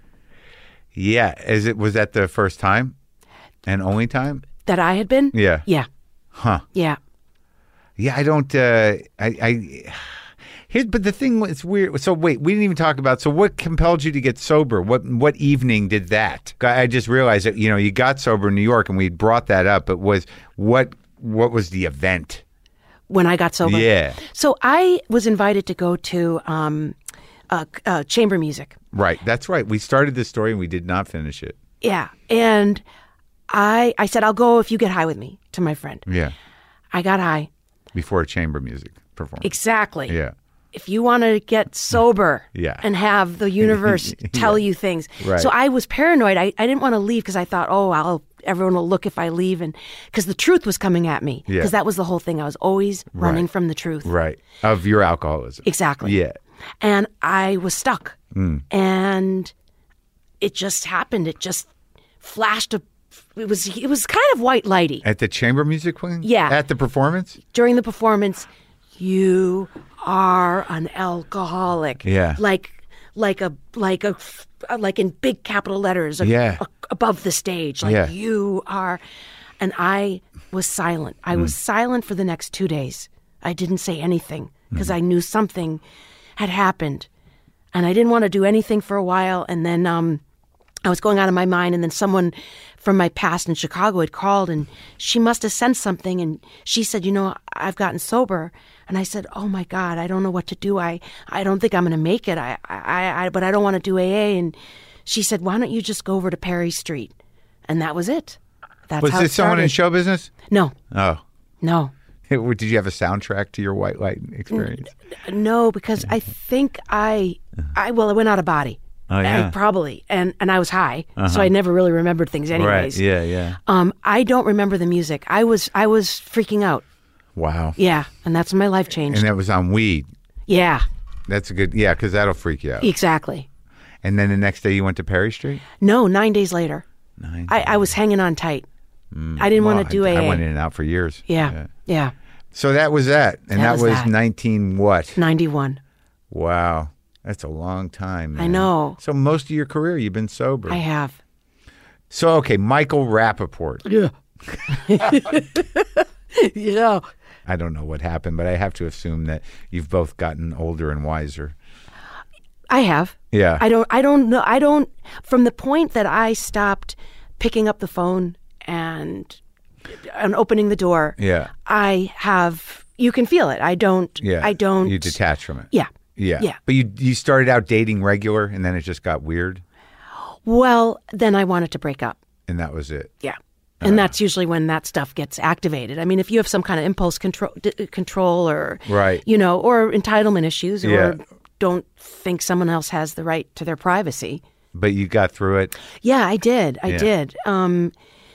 Yeah. Is it was that the first time and only time? That I had been? Yeah. Yeah. Huh. Yeah. Yeah, I don't. Uh, I. I Here's, but the thing was weird. So wait, we didn't even talk about. So what compelled you to get sober? What what evening did that? I just realized that you know you got sober in New York, and we brought that up. But was what what was the event? When I got sober? Yeah. So I was invited to go to um, uh, uh, chamber music. Right. That's right. We started this story and we did not finish it. Yeah. And I I said, I'll go if you get high with me, to my friend. Yeah. I got high. Before a chamber music performance. Exactly. Yeah. If you want to get sober Yeah. and have the universe tell you things. Right. So I was paranoid. I, I didn't want to leave because I thought, oh, I'll everyone will look if I leave, and because the truth was coming at me. Because Yeah. that was the whole thing. I was always running Right. from the truth. Right. Of your alcoholism. Exactly. Yeah. And I was stuck. Mm. And it just happened. It just flashed a. It was it was kind of white lighty At the chamber music playing? Yeah. At the performance? during the performance. You are an alcoholic. Yeah. Like like a like a like in big capital letters. a- Yeah. a- above the stage. Like Yeah. you are. And I was silent. I was silent for the next two days. I didn't say anything because I knew something had happened, and I didn't want to do anything for a while. And then um, I was going out of my mind, and then someone from my past in Chicago had called, and she must have sensed something, and she said, you know, I've gotten sober. And I said, oh my God, I don't know what to do. I, I don't think I'm going to make it. I, I, I, but I don't want to do A A. And she said, why don't you just go over to Perry Street? And that was it. That's Was how this it someone in started. show business? No, Oh. no. Did you have a soundtrack to your white light experience? No, because I think I, I well, I went out of body. Oh, yeah. I, probably, and and I was high, so I never really remembered things, anyways. Right. Yeah, yeah. Um, I don't remember the music. I was I was freaking out. Wow. Yeah, and that's when my life changed. And that was on weed. Yeah, That's a good, yeah, because that'll freak you out. exactly. And then the next day you went to Perry Street? No, nine days later, Nine. I, I was hanging on tight. I didn't Well, want to do I, A A. I went in and out for years. Yeah, yeah. So that was that. And That that, was was that. nineteen what? ninety-one. Wow. That's a long time, man. I know. So most of your career you've been sober. I have. So, okay, Michael Rappaport. Yeah. yeah. I don't know what happened, but I have to assume that you've both gotten older and wiser. I have. Yeah. I don't I don't know I don't from the point that I stopped picking up the phone and and opening the door. Yeah. I have you can feel it. I don't Yeah. I don't You detach from it. Yeah. Yeah. Yeah. But you you started out dating regular and then it just got weird Well, then I wanted to break up. and that was it. Yeah. And that's usually when that stuff gets activated. I mean, if you have some kind of impulse control, d- control, or Right. you know, or entitlement issues, or Yeah. don't think someone else has the right to their privacy. But you got through it. Yeah, I did. I Yeah. did. Um,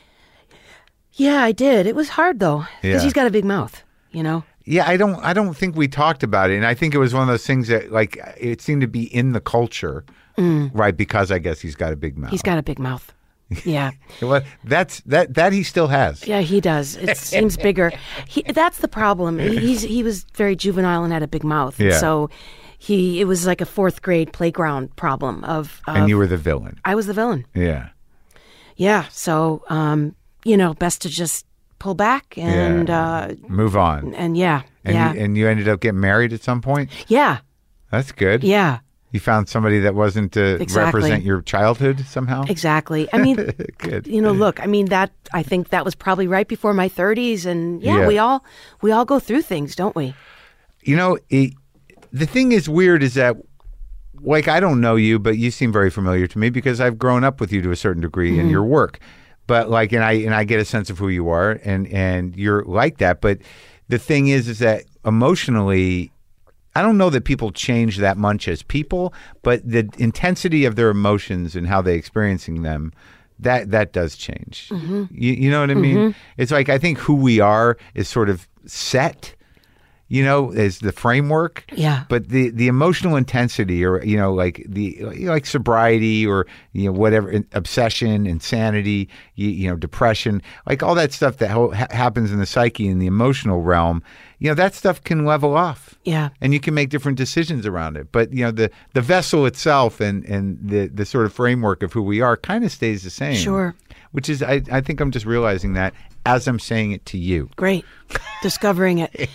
yeah, I did. It was hard though, because Yeah. he's got a big mouth. You know. Yeah, I don't I don't think we talked about it. And I think it was one of those things that like it seemed to be in the culture. Right, because I guess he's got a big mouth. He's got a big mouth. Yeah. Well, that's that that he still has. Yeah, he does. It seems bigger. He, that's the problem. He, he's he was very juvenile and had a big mouth. Yeah. So he it was like a fourth grade playground problem of, of And you were the villain. I was the villain. Yeah. Yeah. So um, you know, best to just pull back and Yeah. uh Move on. and yeah. And yeah. you, and you ended up getting married at some point? yeah. That's good. Yeah. You found somebody that wasn't to Exactly. represent your childhood somehow? Exactly. I mean, Good. you know, look, I mean that I think that was probably right before my thirties, and yeah, Yeah. we all we all go through things, don't we? You know, it, the thing is weird is that, like, I don't know you, but you seem very familiar to me because I've grown up with you to a certain degree Mm-hmm. in your work. But like, and I and I get a sense of who you are, and and you're like that. But the thing is, is that emotionally, I don't know that people change that much as people, but the intensity of their emotions and how they experiencing them, that that does change. Mm-hmm. You, you know what I mean? It's like I think who we are is sort of set, you know, as the framework. Yeah. But the the emotional intensity, or you know, like the you know, like sobriety, or you know, whatever, obsession, insanity, you, you know, depression, like all that stuff that ho- ha- happens in the psyche in the emotional realm. You know, that stuff can level off. Yeah. And you can make different decisions around it. But, you know, the, the vessel itself and, and the, the sort of framework of who we are kind of stays the same. Sure. Which is, I, I think I'm just realizing that as I'm saying it to you. Great. Discovering it.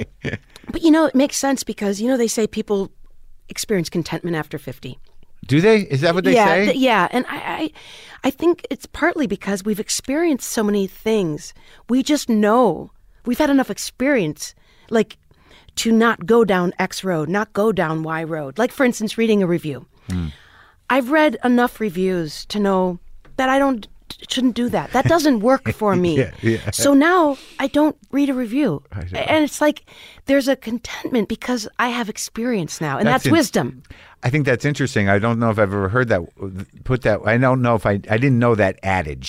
But you know, it makes sense because, you know, they say people experience contentment after fifty. Do they? Is that what they yeah, say? th- yeah. And I, I I think it's partly because we've experienced so many things. We just know. We've had enough experience, like, to not go down X road, not go down Y road. Like, for instance, reading a review. Mm. I've read enough reviews to know that I don't shouldn't do that. That doesn't work for me. Yeah, yeah. So now I don't read a review. And it's like there's a contentment because I have experience now, and That's that's, in- wisdom. I think that's interesting. I don't know if I've ever heard that, put that, I don't know if I, I didn't know that adage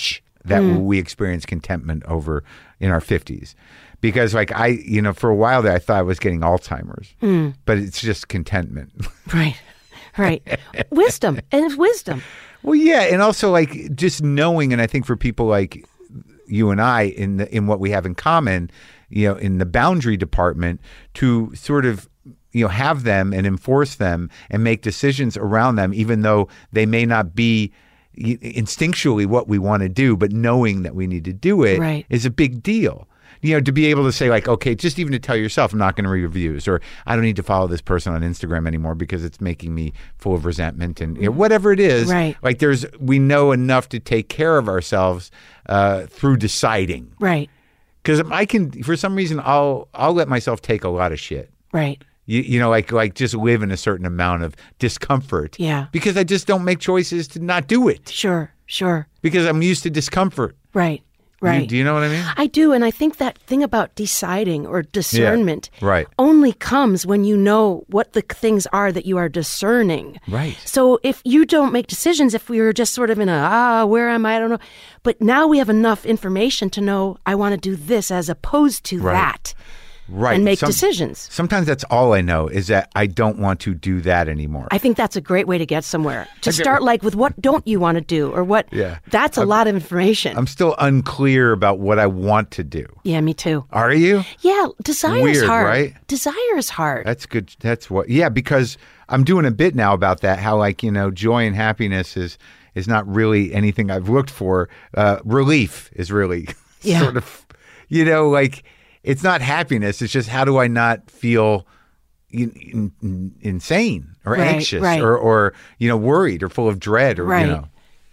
that we experience contentment over in our fifties. Because like I, you know, for a while there, I thought I was getting Alzheimer's, mm. but it's just contentment. Right, right. Wisdom, and it's wisdom. Well, yeah, and also like just knowing, and I think for people like you and I, in the, in what we have in common, you know, in the boundary department, to sort of, you know, have them and enforce them and make decisions around them, even though they may not be instinctually what we want to do, but knowing that we need to do it right. is a big deal. You know, to be able to say like, okay, just even to tell yourself, I'm not going to read reviews, or I don't need to follow this person on Instagram anymore because it's making me full of resentment, and you know, whatever it is. Right. Like there's, we know enough to take care of ourselves uh, through deciding. Right. Because I can, for some reason, I'll I'll let myself take a lot of shit. Right. You, you know, like like just live in a certain amount of discomfort. Yeah. Because I just don't make choices to not do it. Sure, sure. Because I'm used to discomfort. Right, right. You, do you know what I mean? I do, and I think that thing about deciding or discernment yeah, right. only comes when you know what the things are that you are discerning. Right. So if you don't make decisions, if we were just sort of in a, ah, where am I? I don't know. But now we have enough information to know I want to do this as opposed to right. that. Right. And make Some, decisions. Sometimes that's all I know is that I don't want to do that anymore. I think that's a great way to get somewhere. To start like with what don't you want to do or what. Yeah. That's a I'm, lot of information. I'm still unclear about what I want to do. Yeah, me too. Are you? Yeah. Desire Weird, is hard. Right? Desire is hard. That's good. That's what. Yeah, because I'm doing a bit now about that. How like, you know, joy and happiness is is not really anything I've looked for. Uh, relief is really yeah. sort of, you know, like. It's not happiness. It's just how do I not feel in, in, in, insane or right, anxious right. or, or, you know, worried or full of dread or, right. you know,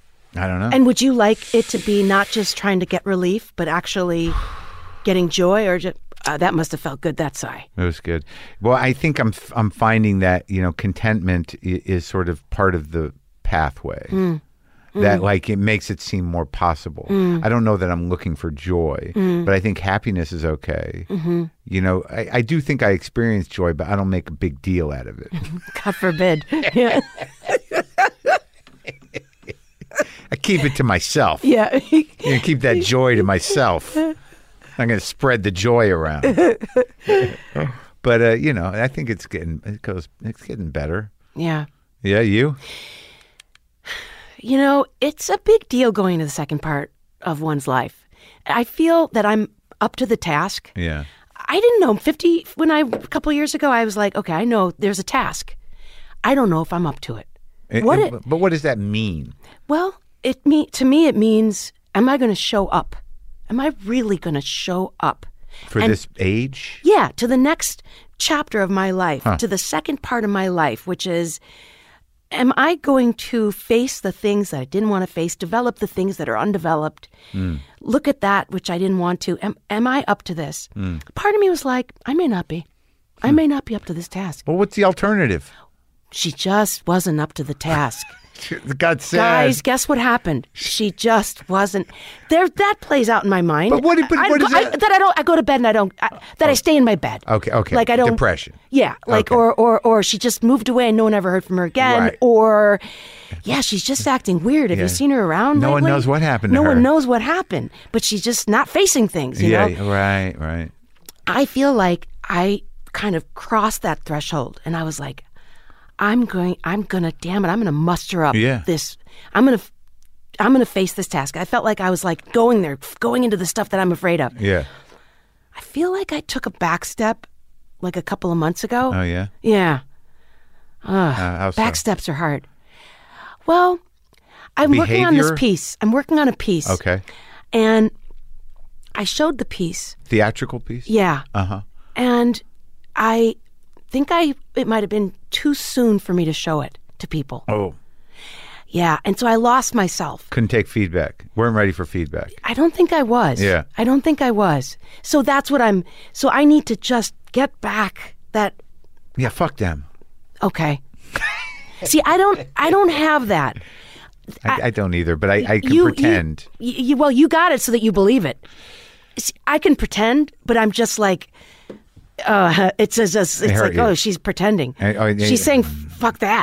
I don't know. And would you like it to be not just trying to get relief, but actually getting joy or just, uh, that must have felt good, that sigh. It was good. Well, I think I'm, I'm finding that, you know, contentment is, is sort of part of the pathway. Mm. That like it makes it seem more possible. Mm. I don't know that I'm looking for joy, mm. but I think happiness is okay. Mm-hmm. You know, I, I do think I experience joy, but I don't make a big deal out of it. God forbid. Yeah. I keep it to myself. Yeah. You know, keep that joy to myself. I'm going to spread the joy around. But uh, you know, I think it's getting it goes it's getting better. Yeah. Yeah. You. You know, it's a big deal going to the second part of one's life. I feel that I'm up to the task. Yeah. I didn't know fifty when I a couple of years ago. I was like, okay, I know there's a task. I don't know if I'm up to it. it what it, it, but what does that mean? Well, it me to me it means, am I going to show up? Am I really going to show up for and, this age? Yeah, to the next chapter of my life, huh. to the second part of my life, which is. Am I going to face the things that I didn't want to face, develop the things that are undeveloped, mm. look at that which I didn't want to? Am, am I up to this? Mm. Part of me was like, I may not be. I may not be up to this task. Well, what's the alternative? She just wasn't up to the task. God said. Guys, guess what happened? She just wasn't. There, that plays out in my mind. But what? But I, what is I, that? That I don't. I go to bed and I don't. I, that oh. I stay in my bed. Okay. Okay. Like I don't. Depression. Yeah. Like okay. or or or she just moved away and no one ever heard from her again. Right. Or yeah, she's just acting weird. Have yeah. you seen her around? No lately? one knows what happened. No to her. one knows what happened. But she's just not facing things. You yeah. know? Right. Right. I feel like I kind of crossed that threshold, and I was like, I'm going. I'm gonna. Damn it! I'm gonna muster up yeah. this. I'm gonna. I'm going to face this task. I felt like I was like going there, going into the stuff that I'm afraid of. Yeah. I feel like I took a back step like a couple of months ago. Oh, yeah? Yeah. Ugh, uh, how so? Back steps are hard. Well, I'm Behavior? working on this piece. I'm working on a piece. Okay. And I showed the piece. Theatrical piece? Yeah. Uh-huh. And I think I it might have been too soon for me to show it to people. Oh. Yeah, and so I lost myself. Couldn't take feedback. Weren't ready for feedback. I don't think I was. Yeah. I don't think I was. So that's what I'm, so I need to just get back that. Yeah, fuck them. Okay. See, I don't, I don't have that. I, I don't either, but I, I can you, pretend. You, you, well, you got it so that you believe it. See, I can pretend, but I'm just like, uh, it's, it's, it's, it's like, you. oh, she's pretending. I, oh, she's saying, fuck that.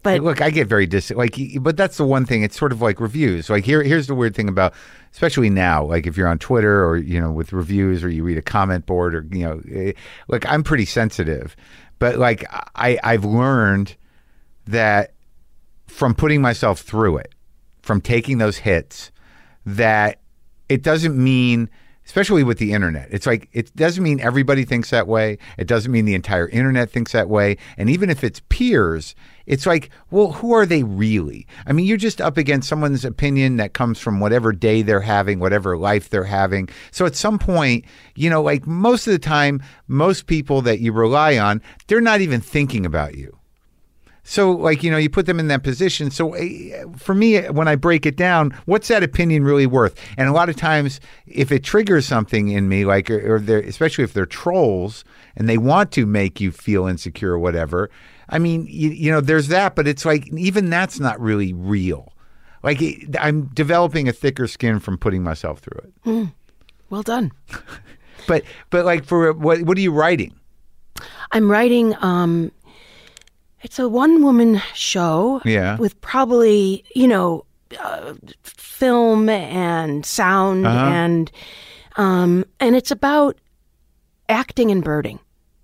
But look, I get very dis like, but that's the one thing. It's sort of like reviews. Like here, here's the weird thing about, especially now. Like if you're on Twitter or you know with reviews or you read a comment board or you know, eh, like I'm pretty sensitive, but like I I've learned that from putting myself through it, from taking those hits, that it doesn't mean. Especially with the internet. It's like, it doesn't mean everybody thinks that way. It doesn't mean the entire internet thinks that way. And even if it's peers, it's like, well, who are they really? I mean, you're just up against someone's opinion that comes from whatever day they're having, whatever life they're having. So at some point, you know, like most of the time, most people that you rely on, they're not even thinking about you. So, like, you know, you put them in that position. So, uh, for me, when I break it down, what's that opinion really worth? And a lot of times, if it triggers something in me, like, or, or they're, especially if they're trolls and they want to make you feel insecure or whatever, I mean, you, you know, there's that, but it's like, even that's not really real. Like, it, I'm developing a thicker skin from putting myself through it. Mm, well done. but, but like, for what, what are you writing? I'm writing, um, it's a one-woman show yeah. with probably, you know, uh, film and sound uh-huh. and um, and it's about acting and birding.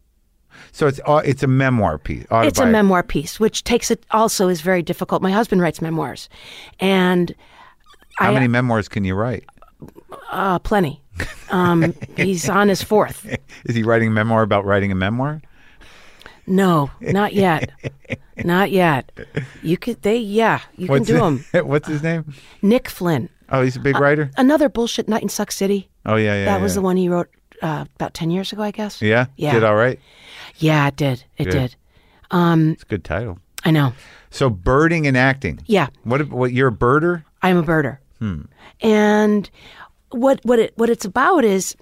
So it's uh, it's a memoir piece. It's a memoir piece, which takes it also is very difficult. My husband writes memoirs, and how I, many memoirs can you write? Uh, plenty. Um, he's on his fourth. Is he writing a memoir about writing a memoir? No, not yet. Not yet. You could, they, yeah, you What's can do it, them. What's his name? Nick Flynn. Oh, he's a big writer? Uh, another bullshit Night in Suck City. Oh, yeah, yeah. That yeah. was the one he wrote uh, about ten years ago, I guess. Yeah? Yeah. Did all right? Yeah, it did. It Good. did. Um, it's a good title. I know. So birding and acting. Yeah. What, what you're a birder? I'm a birder. Hmm. And what what it what it's about is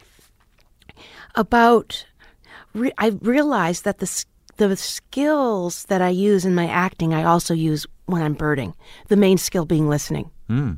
about re- I realized that the the skills that I use in my acting I also use when I'm birding. The main skill being listening. Hmm.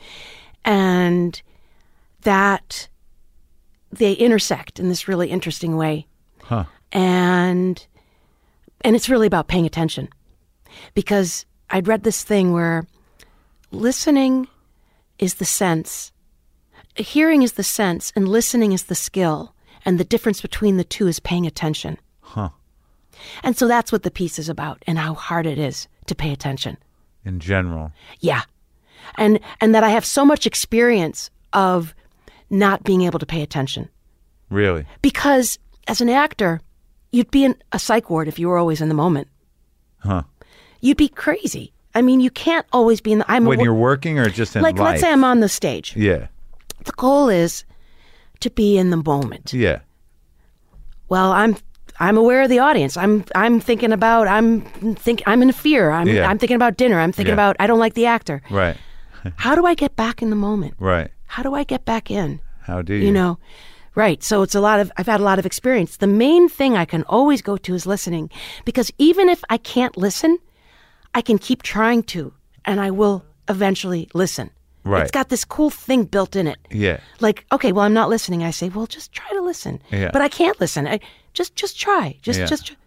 And that they intersect in this really interesting way. Huh. And and it's really about paying attention. Because I'd read this thing where listening is the sense, hearing is the sense, and listening is the skill. And the difference between the two is paying attention. Huh. And so that's what the piece is about and how hard it is to pay attention. In general. Yeah. And and that I have so much experience of not being able to pay attention. Really? Because as an actor, you'd be in a psych ward if you were always in the moment. Huh. You'd be crazy. I mean, you can't always be in the... I'm when a, you're working or just in like, life? let's say I'm on the stage. Yeah. The goal is to be in the moment. Yeah. Well, I'm I'm aware of the audience. I'm I'm thinking about I'm think I'm in fear. I'm Yeah. I'm thinking about dinner. I'm thinking Yeah. about I don't like the actor. Right. How do I get back in the moment? Right. How do I get back in? How do you? You know, right. So it's a lot of, I've had a lot of experience. The main thing I can always go to is listening, because even if I can't listen, I can keep trying to, and I will eventually listen. Right. It's got this cool thing built in it. Yeah. Like, okay, well, I'm not listening. I say, well, just try to listen. Yeah. But I can't listen. I, just, just try. Just, Yeah. just. Try.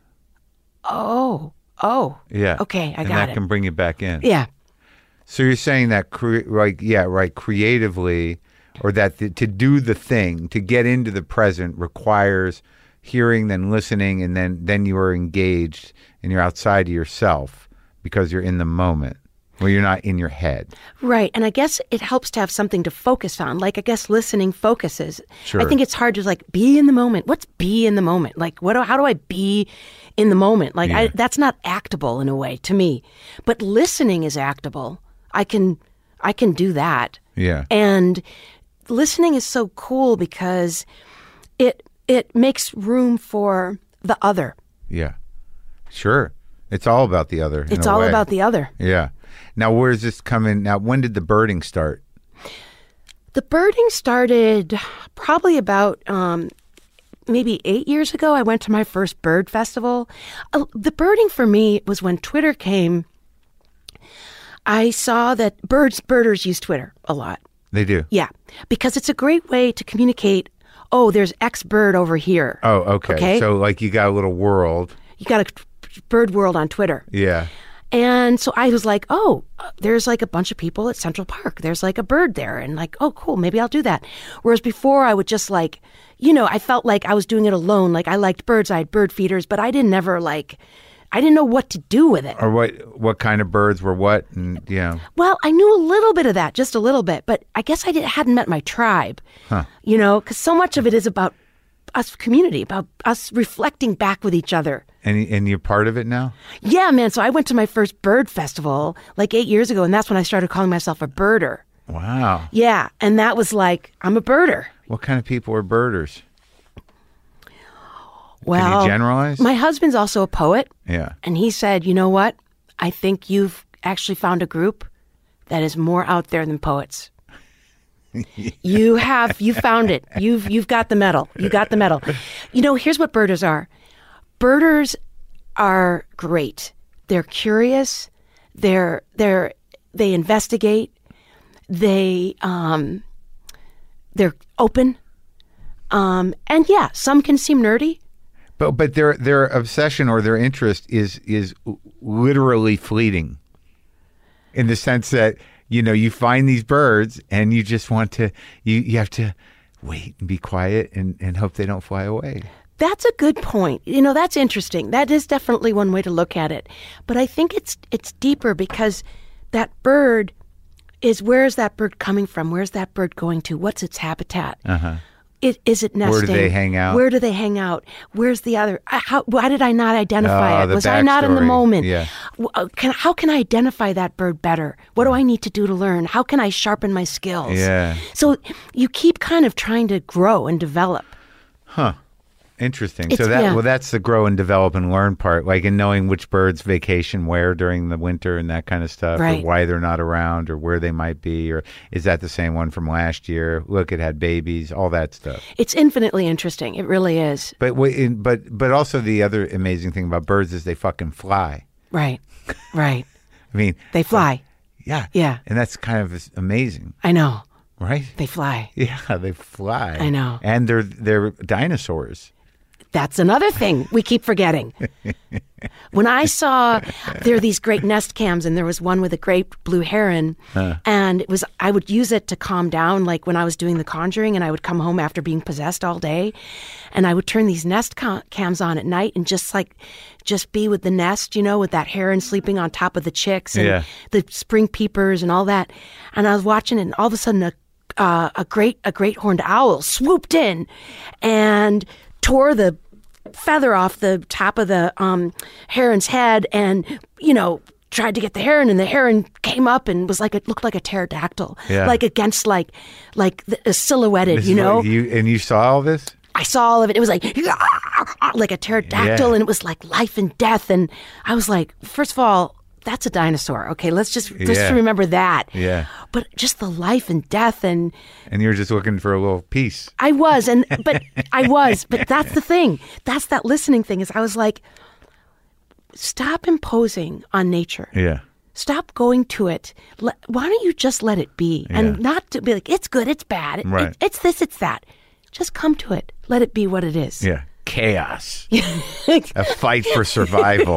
Oh, oh. Yeah. Okay, I and got that it. can bring you back in. Yeah. So you're saying that, cre- like, yeah, right, creatively, or that the, to do the thing, to get into the present requires hearing, then listening, and then, then you are engaged and you're outside of yourself because you're in the moment where you're not in your head. Right. And I guess it helps to have something to focus on. Like, I guess listening focuses. Sure. I think it's hard to, like, be in the moment. What's be in the moment? Like, what? Do, how do I be in the moment? Like, Yeah. I, that's not actable in a way to me. But listening is actable. I can, I can do that. Yeah. And listening is so cool because it it makes room for the other. Yeah. Sure. It's all about the other. in It's a all way. about the other. Yeah. Now, where does this come in? Now, when did the birding start? The birding started probably about um, maybe eight years ago. I went to my first bird festival. Uh, the birding for me was when Twitter came. I saw that birds, birders use Twitter a lot. They do. Yeah, because it's a great way to communicate. Oh, there's X bird over here. Oh, okay. Okay. So, like, you got a little world. You got a bird world on Twitter. Yeah. And so I was like, oh, there's like a bunch of people at Central Park. There's like a bird there. And like, oh, cool, maybe I'll do that. Whereas before I would just like, you know, I felt like I was doing it alone. Like I liked birds. I had bird feeders, but I didn't ever like, I didn't know what to do with it. Or what what kind of birds were what? And yeah. Well, I knew a little bit of that, just a little bit. But I guess I did, hadn't met my tribe, huh. you know, because so much of it is about us community, about us reflecting back with each other. And and you're part of it now? Yeah, man. So I went to my first bird festival like eight years ago, and that's when I started calling myself a birder. Wow. Yeah, and that was like, I'm a birder. What kind of people are birders? Well, can you generalize? My husband's also a poet. Yeah. And he said, you know what? I think you've actually found a group that is more out there than poets. You have, you found it. You've you've got the medal. You got the medal. You know, here's what birders are. Birders are great. They're curious. They're they're they investigate. They um they're open. Um and yeah, some can seem nerdy. But but their their obsession or their interest is is literally fleeting. In the sense that, you know, you find these birds and you just want to, you, you have to wait and be quiet and, and hope they don't fly away. That's a good point. You know, that's interesting. That is definitely one way to look at it. But I think it's it's deeper because that bird is, where is that bird coming from? Where's that bird going to? What's its habitat? Uh-huh. It, is it nesting? Where do they hang out? Where do they hang out? Where's the other? How, why did I not identify oh, it? the Was I not in the backstory. moment? Yeah. Can, how can I identify that bird better? What do I need to do to learn? How can I sharpen my skills? Yeah. So you keep kind of trying to grow and develop. Huh. Interesting. It's, so that yeah. well, that's the grow and develop and learn part, like in knowing which birds vacation where during the winter and that kind of stuff, right. or why they're not around, or where they might be, or is that the same one from last year? Look, it had babies, all that stuff. It's infinitely interesting. It really is. But wait, but but also the other amazing thing about birds is they fucking fly. Right. Right. I mean, they fly. Yeah. Yeah. And that's kind of amazing. I know. Right? They fly. Yeah, they fly. I know. And they're they're dinosaurs. That's another thing we keep forgetting. When I saw there are these great nest cams, and there was one with a great blue heron, huh. and it was I would use it to calm down, like when I was doing The Conjuring, and I would come home after being possessed all day, and I would turn these nest cams on at night and just like just be with the nest, you know, with that heron sleeping on top of the chicks and yeah. the spring peepers and all that. And I was watching it, and all of a sudden a uh, a great a great horned owl swooped in and tore the feather off the top of the um, heron's head, and you know tried to get the heron, and the heron came up and was like, it looked like a pterodactyl, yeah. like against like like the, uh, silhouetted, this you know. You and you saw all this. I saw all of it. It was like like a pterodactyl, yeah. and it was like life and death. And I was like, first of all, that's a dinosaur. Okay, let's just just yeah. remember that. Yeah. But just the life and death, and and you're just looking for a little piece. I was, and but I was, but that's the thing. That's that listening thing. Is I was like, stop imposing on nature. Yeah. Stop going to it. Let, why don't you just let it be, yeah. and not to be like it's good, it's bad, it, right. it, it's this, it's that. Just come to it. Let it be what it is. Yeah. Chaos. A fight for survival.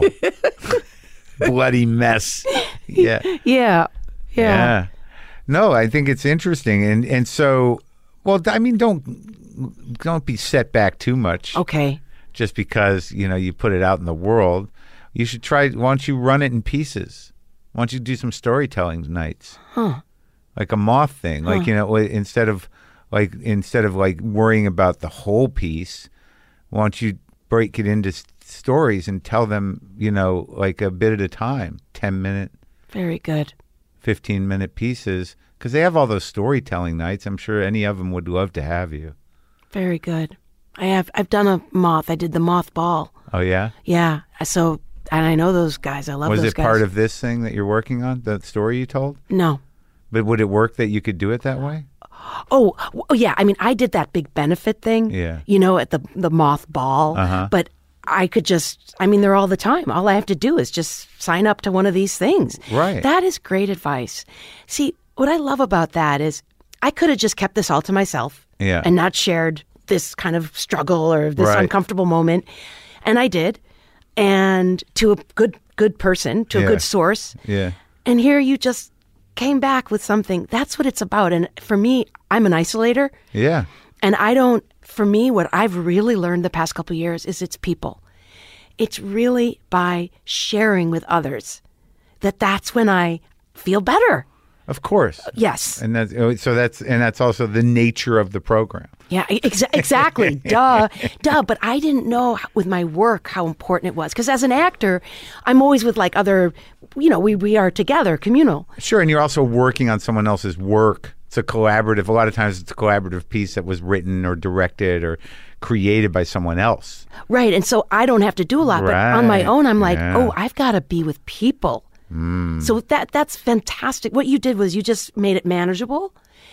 Bloody mess. Yeah. Yeah. Yeah. Yeah. No, I think it's interesting. And and so, well, I mean, don't don't be set back too much. Okay. Just because, you know, you put it out in the world. You should try, why don't you run it in pieces? Why don't you do some storytelling nights? Huh. Like a moth thing. Like, huh. you know, instead of like instead of like worrying about the whole piece, why don't you break it into s- stories and tell them, you know, like a bit at a time, ten minute. Very good. fifteen minute pieces, because they have all those storytelling nights. I'm sure any of them would love to have you. Very good. I have, I've done a moth. I did the moth ball. Oh, yeah? Yeah. So, and I know those guys. I love Was those it guys. part of this thing that you're working on, the story you told? No. But would it work that you could do it that way? Oh, oh yeah. I mean, I did that big benefit thing, yeah. you know, at the, the moth ball. Uh-huh. But I could just, I mean, they're all the time. All I have to do is just sign up to one of these things. Right. That is great advice. See, what I love about that is I could have just kept this all to myself yeah. and not shared this kind of struggle or this right. uncomfortable moment. And I did. And to a good good person, to a Yeah. good source. Yeah. And here you just came back with something. That's what it's about. And for me, I'm an isolator. Yeah. And I don't, for me, what I've really learned the past couple of years is it's people. It's really by sharing with others that that's when I feel better. Of course. Yes. And that's so that's and that's also the nature of the program. Yeah, ex- exactly. Duh. Duh. But I didn't know with my work how important it was. Because as an actor, I'm always with like other, you know, we, we are together, communal. Sure, and you're also working on someone else's work. It's a collaborative. A lot of times it's a collaborative piece that was written or directed or created by someone else. Right. And so I don't have to do a lot. But on my Right. own, I'm like, Yeah. oh, I've got to be with people. Mm. So that that's fantastic. What you did was you just made it manageable,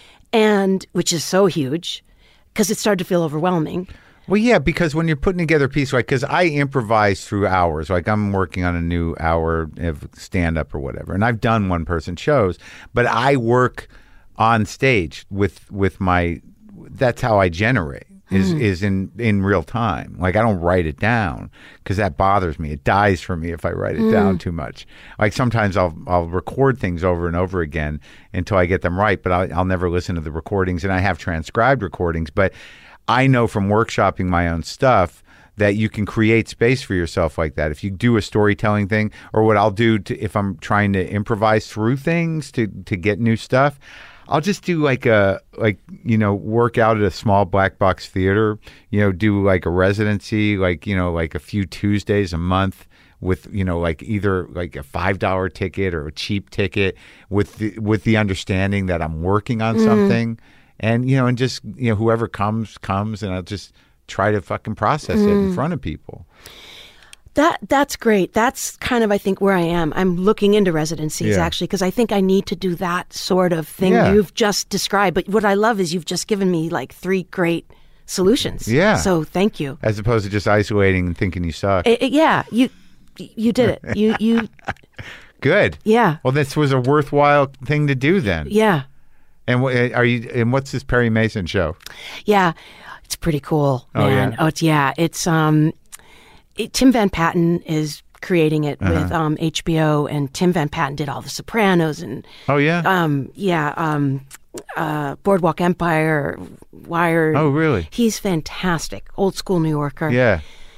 and which is so huge because it started to feel overwhelming. Well, yeah, because when you're putting together a piece, like, because I improvise through hours. Like, I'm working on a new hour of stand-up or whatever, and I've done one-person shows, but I work on stage with with my. That's how I generate. Is is in, in real time. Like, I don't write it down because that bothers me. It dies for me if I write it down too much. Like, sometimes I'll I'll record things over and over again until I get them right, but I'll, I'll never listen to the recordings. And I have transcribed recordings, but I know from workshopping my own stuff that you can create space for yourself like that. If you do a storytelling thing, or what I'll do to, if I'm trying to improvise through things to to get new stuff, I'll just do like a, like, you know, work out at a small black box theater, you know, do like a residency, like, you know, like a few Tuesdays a month with, you know, like either like a five dollar ticket or a cheap ticket with the, with the understanding that I'm working on Mm. something. And, you know, and just, you know, whoever comes, comes, and I'll just try to fucking process it Mm. in front of people. That that's great. That's kind of, I think, where I am. I'm looking into residencies, Yeah. actually, because I think I need to do that sort of thing Yeah. you've just described. But what I love is you've just given me like three great solutions. Yeah. So thank you. As opposed to just isolating and thinking you suck. I- I- yeah, you you did it. You you Good. yeah Well, this was a worthwhile thing to do then. yeah And what are you? And what's this Perry Mason show? yeah. It's pretty cool, Oh, man. yeah? Oh, it's yeah. It's um, it, Tim Van Patten is creating it Uh-huh. with um H B O, and Tim Van Patten did all the Sopranos and Oh yeah. um yeah um uh Boardwalk Empire, Wired. oh really? He's fantastic. Old school New Yorker. Yeah.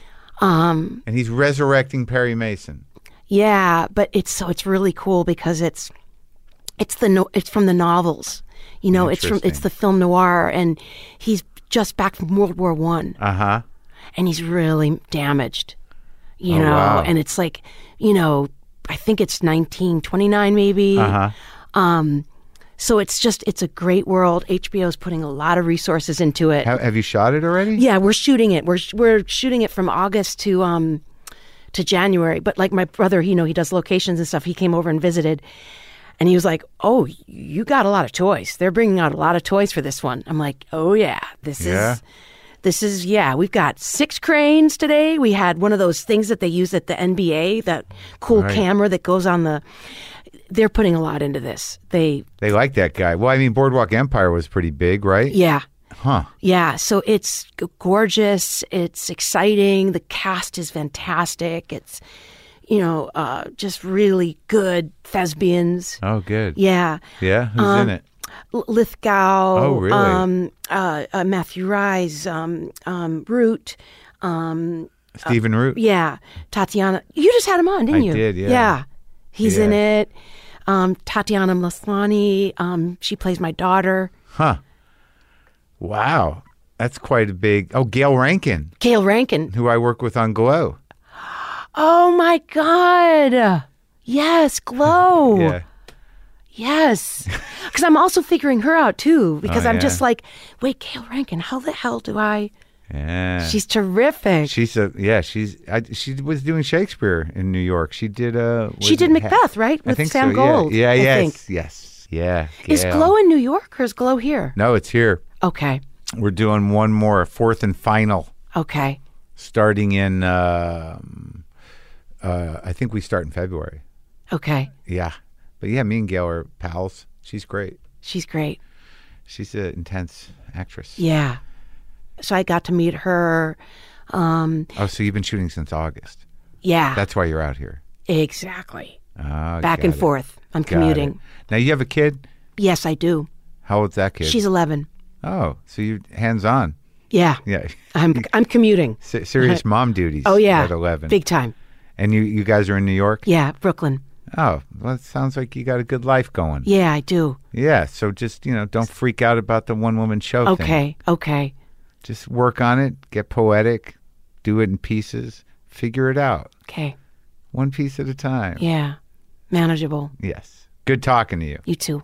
Um. And he's resurrecting Perry Mason. Yeah, but it's so it's really cool because it's it's the no, it's from the novels. You know, it's from it's Interesting. the film noir, and he's just back from World War One, Uh huh. and he's really damaged. You Oh, know, wow. and it's like, you know, I think it's nineteen twenty-nine maybe. Uh huh. So it's just it's a great world. H B O's putting a lot of resources into it. Have, have you shot it already? Yeah, we're shooting it. We're we're shooting it from August to um to January. But like my brother, you know, he does locations and stuff. He came over and visited, and he was like, "Oh, you got a lot of toys. They're bringing out a lot of toys for this one." I'm like, "Oh yeah, this Yeah. is this is yeah. We've got six cranes today. We had one of those things that they use at the N B A, that cool Right. camera that goes on the. They're putting a lot into this. They They like that guy. Well, I mean, Boardwalk Empire was pretty big, right? yeah. Huh. Yeah, so it's g- gorgeous. It's exciting. The cast is fantastic. It's, you know, uh, just really good thespians. Oh, good. Yeah. Yeah. Who's in it? L- Lithgow. Oh, really? Um, uh, uh, Matthew Rise. Um, um, Root. Stephen Root. Yeah. Tatiana. You just had him on, didn't I you? did, yeah. Yeah. He's in Yeah. it. Um, Tatiana Maslany. Um, she plays my daughter. Huh. Wow. That's quite a big. Oh, Gail Rankin, Gail Rankin. who I work with on Glow. Oh my God. Yes, Glow. Yeah. Yes. Because I'm also figuring her out too, because Oh, I'm yeah. just like, wait, Gail Rankin, how the hell do I? Yeah. She's terrific. She's a yeah. She's I, she was doing Shakespeare in New York. She did uh was She did it Macbeth, right? I With think Sam so, Gold. Yeah, I yeah yes, think. yes, yeah. Is Gail. Glow in New York or is Glow here? No, it's here. Okay. We're doing one more, fourth and final, Okay. starting in. Um, uh, I think we start in February. Okay. Yeah, but yeah, me and Gail are pals. She's great. She's great. She's an intense actress. Yeah. So I got to meet her. Um, Oh, so you've been shooting since August. yeah. That's why you're out here. Exactly. Ah, Back got and it. forth. I'm Got commuting. it. Now, you have a kid? Yes, I do. How old's that kid? She's eleven. Oh, so you're hands-on. Yeah. Yeah. I'm I'm commuting. Se- serious mom duties Oh, yeah. at eleven. Big time. And you, you guys are in New York? Yeah, Brooklyn. Oh, well, it sounds like you got a good life going. Yeah, I do. Yeah, so just, you know, don't freak out about the one-woman show thing. Okay, okay. Just work on it, get poetic, do it in pieces, figure it out. Okay. One piece at a time. Yeah. Manageable. Yes. Good talking to you. You too.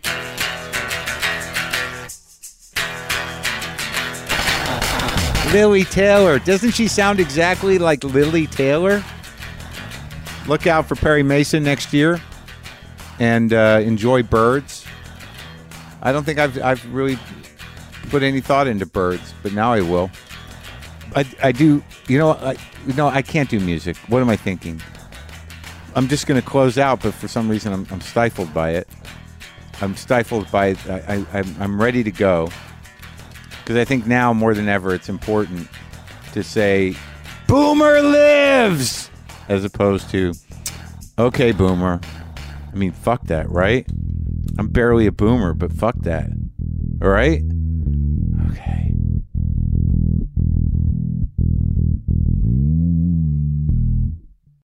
Lily Taylor. Doesn't she sound exactly like Lily Taylor? Look out for Perry Mason next year and uh, enjoy Birds. I don't think I've I've really put any thought into Birds, but now I will. I, I do, you know, I, you know, I can't do music. What am I thinking? I'm just going to close out, but for some reason I'm, I'm stifled by it. I'm stifled by it. I, I, I'm, I'm ready to go. Because I think now more than ever it's important to say, Boomer lives! As opposed to, okay, Boomer. I mean, fuck that, right? I'm barely a boomer, but fuck that. All right?